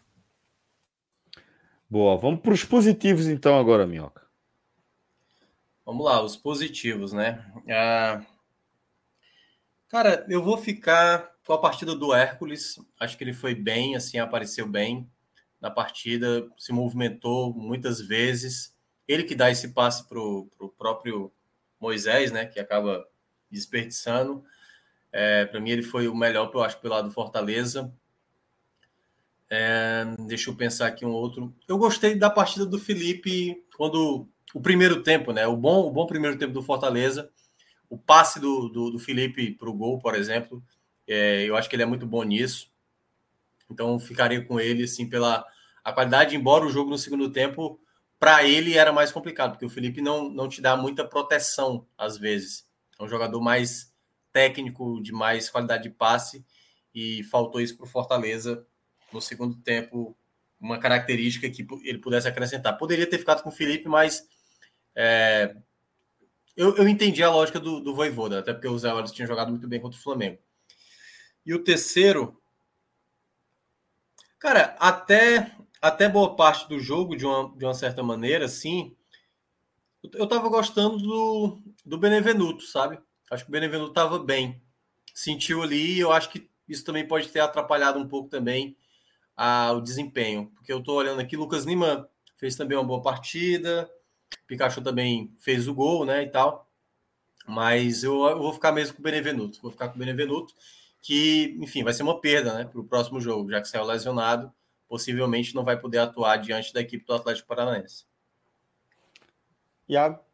Boa, vamos para os positivos então agora, Minhoca. Vamos lá, os positivos, né? Ah, cara, eu vou ficar com a partida do Hércules. Acho que ele foi bem, assim, apareceu bem na partida, se movimentou muitas vezes. Ele que dá esse passe para o próprio Moisés, né? Que acaba desperdiçando. É, para mim, ele foi o melhor, eu acho, pelo lado do Fortaleza. É, deixa eu pensar aqui um outro. Eu gostei da partida do Felipe quando o primeiro tempo, né? O bom, o bom primeiro tempo do Fortaleza. O passe do, do, do Felipe para o gol, por exemplo. É, eu acho que ele é muito bom nisso. Então, ficaria com ele, assim, pela a qualidade, embora o jogo no segundo tempo, para ele era mais complicado, porque o Felipe não, não te dá muita proteção, às vezes. É um jogador mais técnico, de mais qualidade de passe, e faltou isso para o Fortaleza no segundo tempo, uma característica que ele pudesse acrescentar. Poderia ter ficado com o Felipe, mas é, eu, eu entendi a lógica do, do Vojvoda, até porque o Zé Welles tinha jogado muito bem contra o Flamengo. E o terceiro, cara, até, até boa parte do jogo, de uma, de uma certa maneira, assim, eu tava gostando do, do Benevenuto, sabe? Acho que o Benevenuto tava bem. Sentiu ali, eu acho que isso também pode ter atrapalhado um pouco também a, o desempenho. Porque eu tô olhando aqui, Lucas Lima fez também uma boa partida, Pikachu também fez o gol, né, e tal. Mas eu, eu vou ficar mesmo com o Benevenuto. Vou ficar com o Benevenuto, que, enfim, vai ser uma perda, né, para o próximo jogo, já que saiu lesionado, possivelmente não vai poder atuar diante da equipe do Atlético Paranaense. Iago?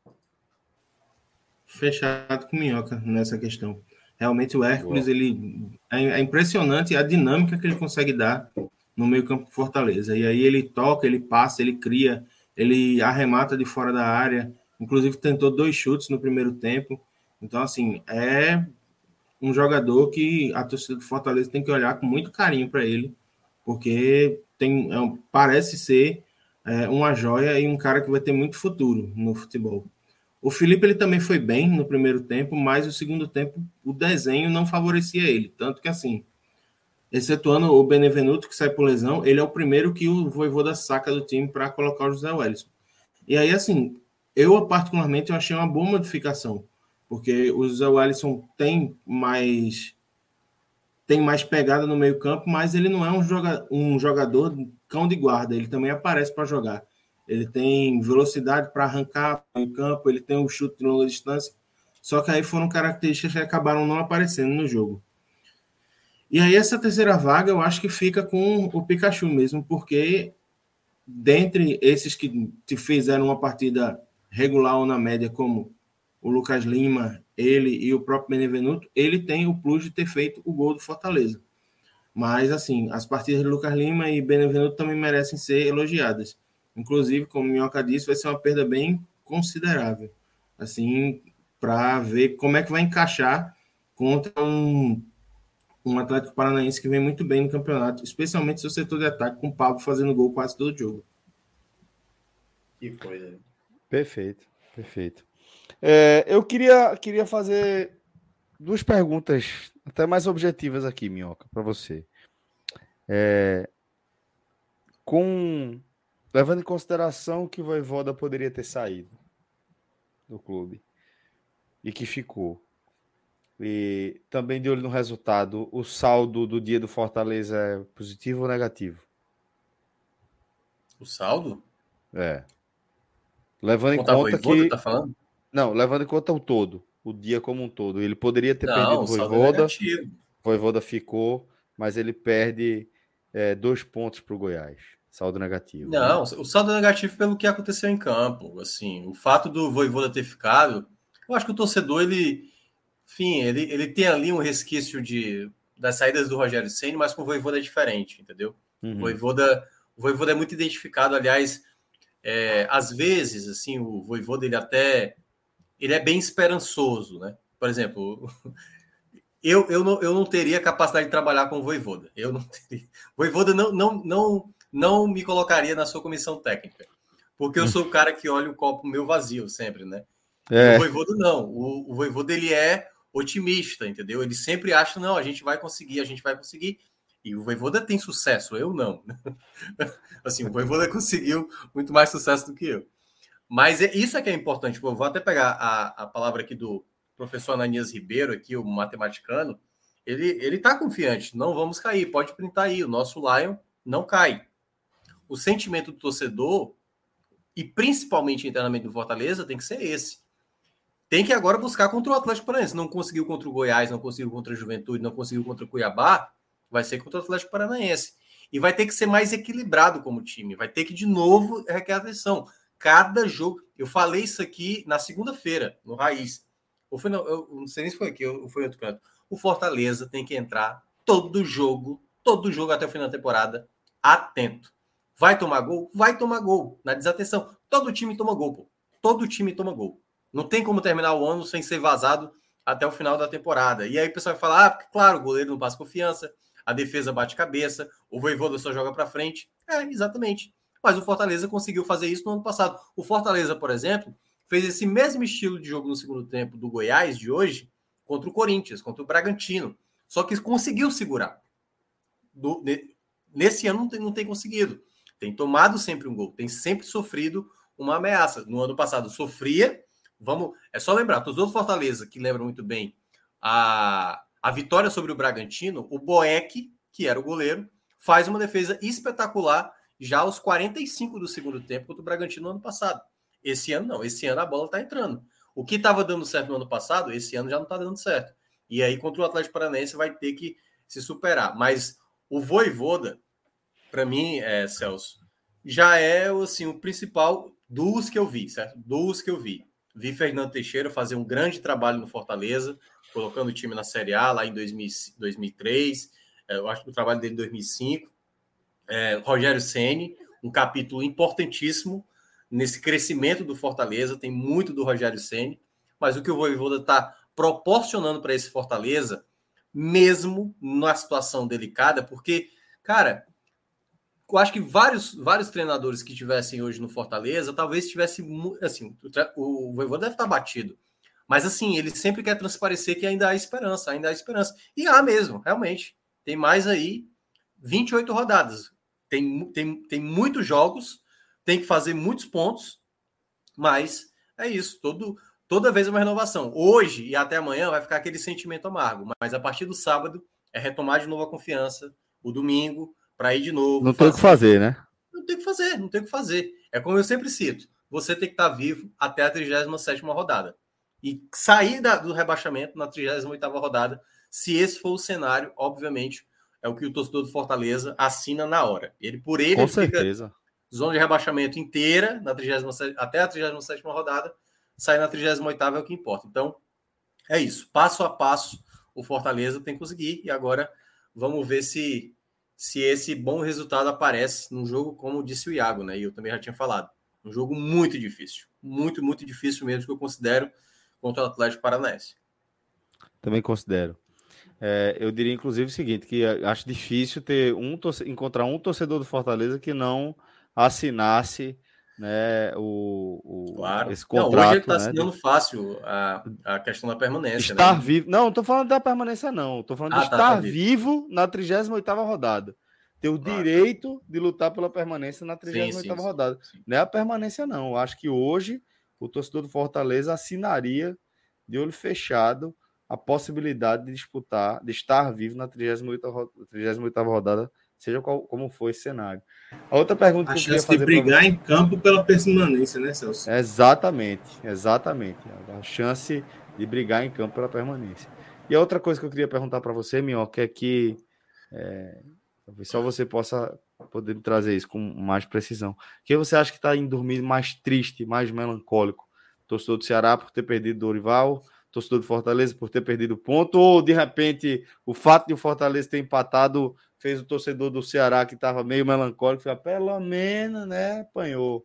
Fechado com Minhoca nessa questão. Realmente o Hércules, Boa. ele é impressionante a dinâmica que ele consegue dar no meio-campo do Fortaleza. E aí ele toca, ele passa, ele cria, ele arremata de fora da área. Inclusive tentou dois chutes no primeiro tempo. Então, assim, é um jogador que a torcida do Fortaleza tem que olhar com muito carinho para ele, porque tem, é, parece ser é, uma joia e um cara que vai ter muito futuro no futebol. O Felipe ele também foi bem no primeiro tempo, mas o segundo tempo o desenho não favorecia ele. Tanto que, assim, excetuando o Benevenuto, que sai por lesão, ele é o primeiro que o Vojvoda saca do time para colocar o José Wellison. E aí, assim, eu particularmente eu achei uma boa modificação, porque o José Wellison tem mais, tem mais pegada no meio campo, mas ele não é um, joga, um jogador cão de guarda, ele também aparece para jogar. Ele tem velocidade para arrancar no campo, ele tem um chute de longa distância, só que aí foram características que acabaram não aparecendo no jogo. E aí essa terceira vaga eu acho que fica com o Pikachu mesmo, porque dentre esses que te fizeram uma partida regular ou na média, como o Lucas Lima, ele e o próprio Benevenuto, ele tem o plus de ter feito o gol do Fortaleza. Mas, assim, as partidas de Lucas Lima e Benevenuto também merecem ser elogiadas. Inclusive, como o Minhoca disse, vai ser uma perda bem considerável, assim, para ver como é que vai encaixar contra um, um Atlético Paranaense que vem muito bem no campeonato, especialmente seu setor de ataque, com o Pablo fazendo gol quase todo jogo. Que coisa. Perfeito, perfeito. É, eu queria, queria fazer duas perguntas até mais objetivas aqui, Minhoca, para você. É, com... Levando em consideração que o Vojvoda poderia ter saído do clube e que ficou. E também de olho no resultado, o saldo do dia do Fortaleza é positivo ou negativo? O saldo? É. Levando em Contar conta Vojvoda, que... tá falando? Não, levando em conta o todo, o dia como um todo. Ele poderia ter Não, perdido o o saldo é Vojvoda, negativo. o Vojvoda ficou, mas ele perde é, dois pontos para o Goiás. Saldo negativo. Não, Né? o saldo é negativo pelo que aconteceu em campo. Assim, o fato do Vojvoda ter ficado, eu acho que o torcedor, ele, enfim, ele, ele tem ali um resquício de, das saídas do Rogério Ceni, mas com o Vojvoda é diferente, entendeu? Uhum. O Vojvoda, o Vojvoda é muito identificado, aliás, é, às vezes, assim, o Vojvoda, ele até, ele é bem esperançoso, né? Por exemplo, eu, eu, não, eu não teria capacidade de trabalhar com o Vojvoda. Eu não teria. O Vojvoda não, não, não, não me colocaria na sua comissão técnica. Porque eu sou o cara que olha o copo meio vazio sempre, né? É. E o Vojvoda não. O, o Vojvoda, ele é otimista, entendeu? Ele sempre acha, não, a gente vai conseguir, a gente vai conseguir. E o Vojvoda tem sucesso, eu não. Assim, o Vojvoda conseguiu muito mais sucesso do que eu. Mas é, isso é que é importante. Eu vou até pegar a, a palavra aqui do professor Ananias Ribeiro, aqui, o matematicano. Ele ele está confiante, não vamos cair, pode printar aí, o nosso Lion não cai. O sentimento do torcedor, e principalmente internamente do Fortaleza, tem que ser esse. Tem que agora buscar contra o Atlético Paranaense. Não conseguiu contra o Goiás, não conseguiu contra a Juventude, não conseguiu contra o Cuiabá, vai ser contra o Atlético Paranaense. E vai ter que ser mais equilibrado como time. Vai ter que, de novo, requer atenção. Cada jogo... Eu falei isso aqui na segunda-feira, no Raiz. Ou foi, não, eu não sei nem se foi aqui ou foi em outro canto. O Fortaleza tem que entrar todo jogo, todo jogo até o final da temporada, atento. Vai tomar gol? Vai tomar gol. Na desatenção. Todo time toma gol, pô. Todo time toma gol. Não tem como terminar o ano sem ser vazado até o final da temporada. E aí o pessoal vai falar, ah, claro, o goleiro não passa confiança, a defesa bate cabeça, o Vojvoda só joga para frente. É, exatamente. Mas o Fortaleza conseguiu fazer isso no ano passado. O Fortaleza, por exemplo, fez esse mesmo estilo de jogo no segundo tempo do Goiás de hoje contra o Corinthians, contra o Bragantino. Só que conseguiu segurar. Do, nesse ano não tem, não tem conseguido. Tem tomado sempre um gol, tem sempre sofrido uma ameaça. No ano passado sofria. Vamos, é só lembrar, todos os Fortaleza que lembram muito bem a, a vitória sobre o Bragantino, o Boeck, que era o goleiro, faz uma defesa espetacular já aos quarenta e cinco do segundo tempo contra o Bragantino no ano passado. Esse ano não, esse ano a bola está entrando. O que estava dando certo no ano passado, esse ano já não está dando certo. E aí contra o Atlético Paranaense vai ter que se superar. Mas o Vojvoda, para mim, é, Celso, já é assim, o principal dos que eu vi, certo? Dos que eu vi. Vi Fernando Teixeira fazer um grande trabalho no Fortaleza, colocando o time na Série A lá em dois mil, dois mil e três, eu acho que o trabalho dele em dois mil e cinco. É, Rogério Ceni, um capítulo importantíssimo nesse crescimento do Fortaleza, tem muito do Rogério Ceni, mas o que o Vojvoda está proporcionando para esse Fortaleza, mesmo numa situação delicada, porque, cara, eu acho que vários, vários treinadores que tivessem hoje no Fortaleza, talvez tivesse, assim, o, o Vojvoda deve estar batido, mas assim, ele sempre quer transparecer que ainda há esperança, ainda há esperança, e há mesmo, realmente, tem mais aí vinte e oito rodadas, tem, tem, tem muitos jogos, tem que fazer muitos pontos, mas é isso, todo, toda vez é uma renovação, hoje e até amanhã vai ficar aquele sentimento amargo, mas a partir do sábado é retomar de novo a confiança, o domingo, para ir de novo. Não tem o que fazer, né? Não tem o que fazer, não tem o que fazer. É como eu sempre cito, você tem que estar vivo até a trigésima sétima rodada. E sair da, do rebaixamento na trigésima oitava rodada, se esse for o cenário, obviamente, é o que o torcedor do Fortaleza assina na hora. Ele, por ele, Com ele certeza. Fica zona de rebaixamento inteira, na trigésima, até a trigésima sétima rodada, sair na trigésima oitava é o que importa. Então, é isso. Passo a passo, o Fortaleza tem que conseguir. E agora, vamos ver se... se esse bom resultado aparece num jogo, como disse o Iago, né? E eu também já tinha falado. Um jogo muito difícil. Muito, muito difícil mesmo, que eu considero contra o Atlético Paranaense. Também considero. É, eu diria, inclusive, o seguinte, que acho difícil ter um torce... encontrar um torcedor do Fortaleza que não assinasse, né, o, o... Claro. esse contrato. Não, hoje ele está né, assinando de... fácil a, a questão da permanência. Estar né? vivo. Não, não estou falando da permanência, não. Estou falando Ah, de tá, estar tá vivo na trigésima oitava rodada. Ter o Ah, direito de lutar pela permanência na trigésima oitava sim, sim, rodada. sim. Não é a permanência, não. Eu acho que hoje o torcedor do Fortaleza assinaria de olho fechado a possibilidade de disputar, de estar vivo na trigésima oitava rodada, seja qual, como for esse cenário. A outra pergunta a que eu queria chance fazer de brigar pra... em campo pela permanência, né, Celso? Exatamente, exatamente. A chance de brigar em campo pela permanência. E a outra coisa que eu queria perguntar para você, Minhoca, é que é, talvez só você possa poder me trazer isso com mais precisão. Quem você acha que está indo dormir mais triste, mais melancólico? Torcedor do Ceará por ter perdido o Dorival, torcedor do Fortaleza por ter perdido o ponto, ou de repente o fato de o Fortaleza ter empatado fez o torcedor do Ceará que estava meio melancólico, falar, pelo menos, né, apanhou.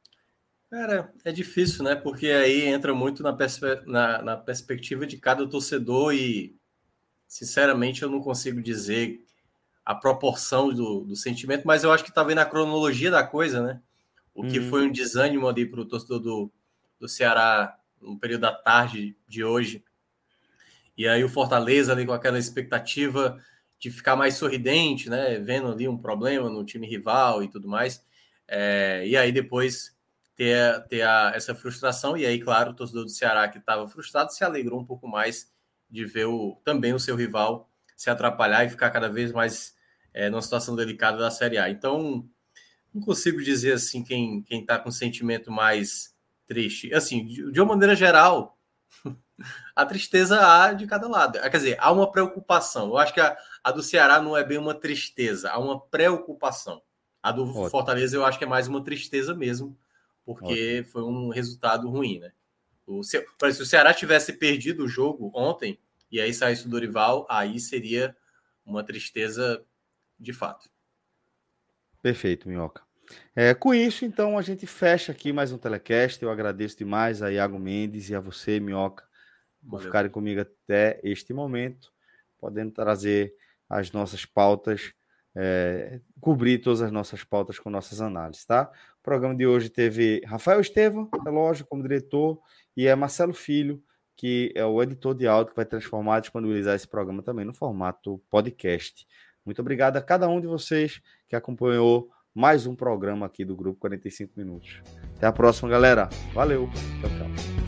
Cara, é difícil, né? Porque aí entra muito na, perspe... na, na perspectiva de cada torcedor e sinceramente, eu não consigo dizer a proporção do, do sentimento, mas eu acho que está vendo a cronologia da coisa, né? O que uhum. foi um desânimo ali para o torcedor do, do Ceará no período da tarde de hoje. E aí o Fortaleza ali com aquela expectativa de ficar mais sorridente, né? Vendo ali um problema no time rival e tudo mais. É, e aí depois ter, ter a, essa frustração. E aí, claro, o torcedor do Ceará que estava frustrado se alegrou um pouco mais de ver o, também o seu rival se atrapalhar e ficar cada vez mais é, numa situação delicada da Série A. Então, não consigo dizer assim quem quem está com sentimento mais triste. Assim, de, de uma maneira geral, a tristeza há de cada lado. Quer dizer, há uma preocupação. Eu acho que a, a do Ceará não é bem uma tristeza, há uma preocupação. A do Ótimo. Fortaleza eu acho que é mais uma tristeza mesmo, porque Ótimo. Foi um resultado ruim, né? O, se, se o Ceará tivesse perdido o jogo ontem e aí saísse o Dorival, aí seria uma tristeza de fato. Perfeito, Minhoca. É, com isso, então, a gente fecha aqui mais um telecast. Eu agradeço demais a Iago Mendes e a você, Minhoca, por Valeu. Ficarem comigo até este momento, podendo trazer as nossas pautas, é, cobrir todas as nossas pautas com nossas análises, tá? O programa de hoje teve Rafael Estevam, é lógico, como diretor, e é Marcelo Filho, que é o editor de áudio, que vai transformar e disponibilizar esse programa também no formato podcast. Muito obrigado a cada um de vocês que acompanhou mais um programa aqui do Grupo quarenta e cinco Minutos. Até a próxima, galera. Valeu. Tchau, tchau.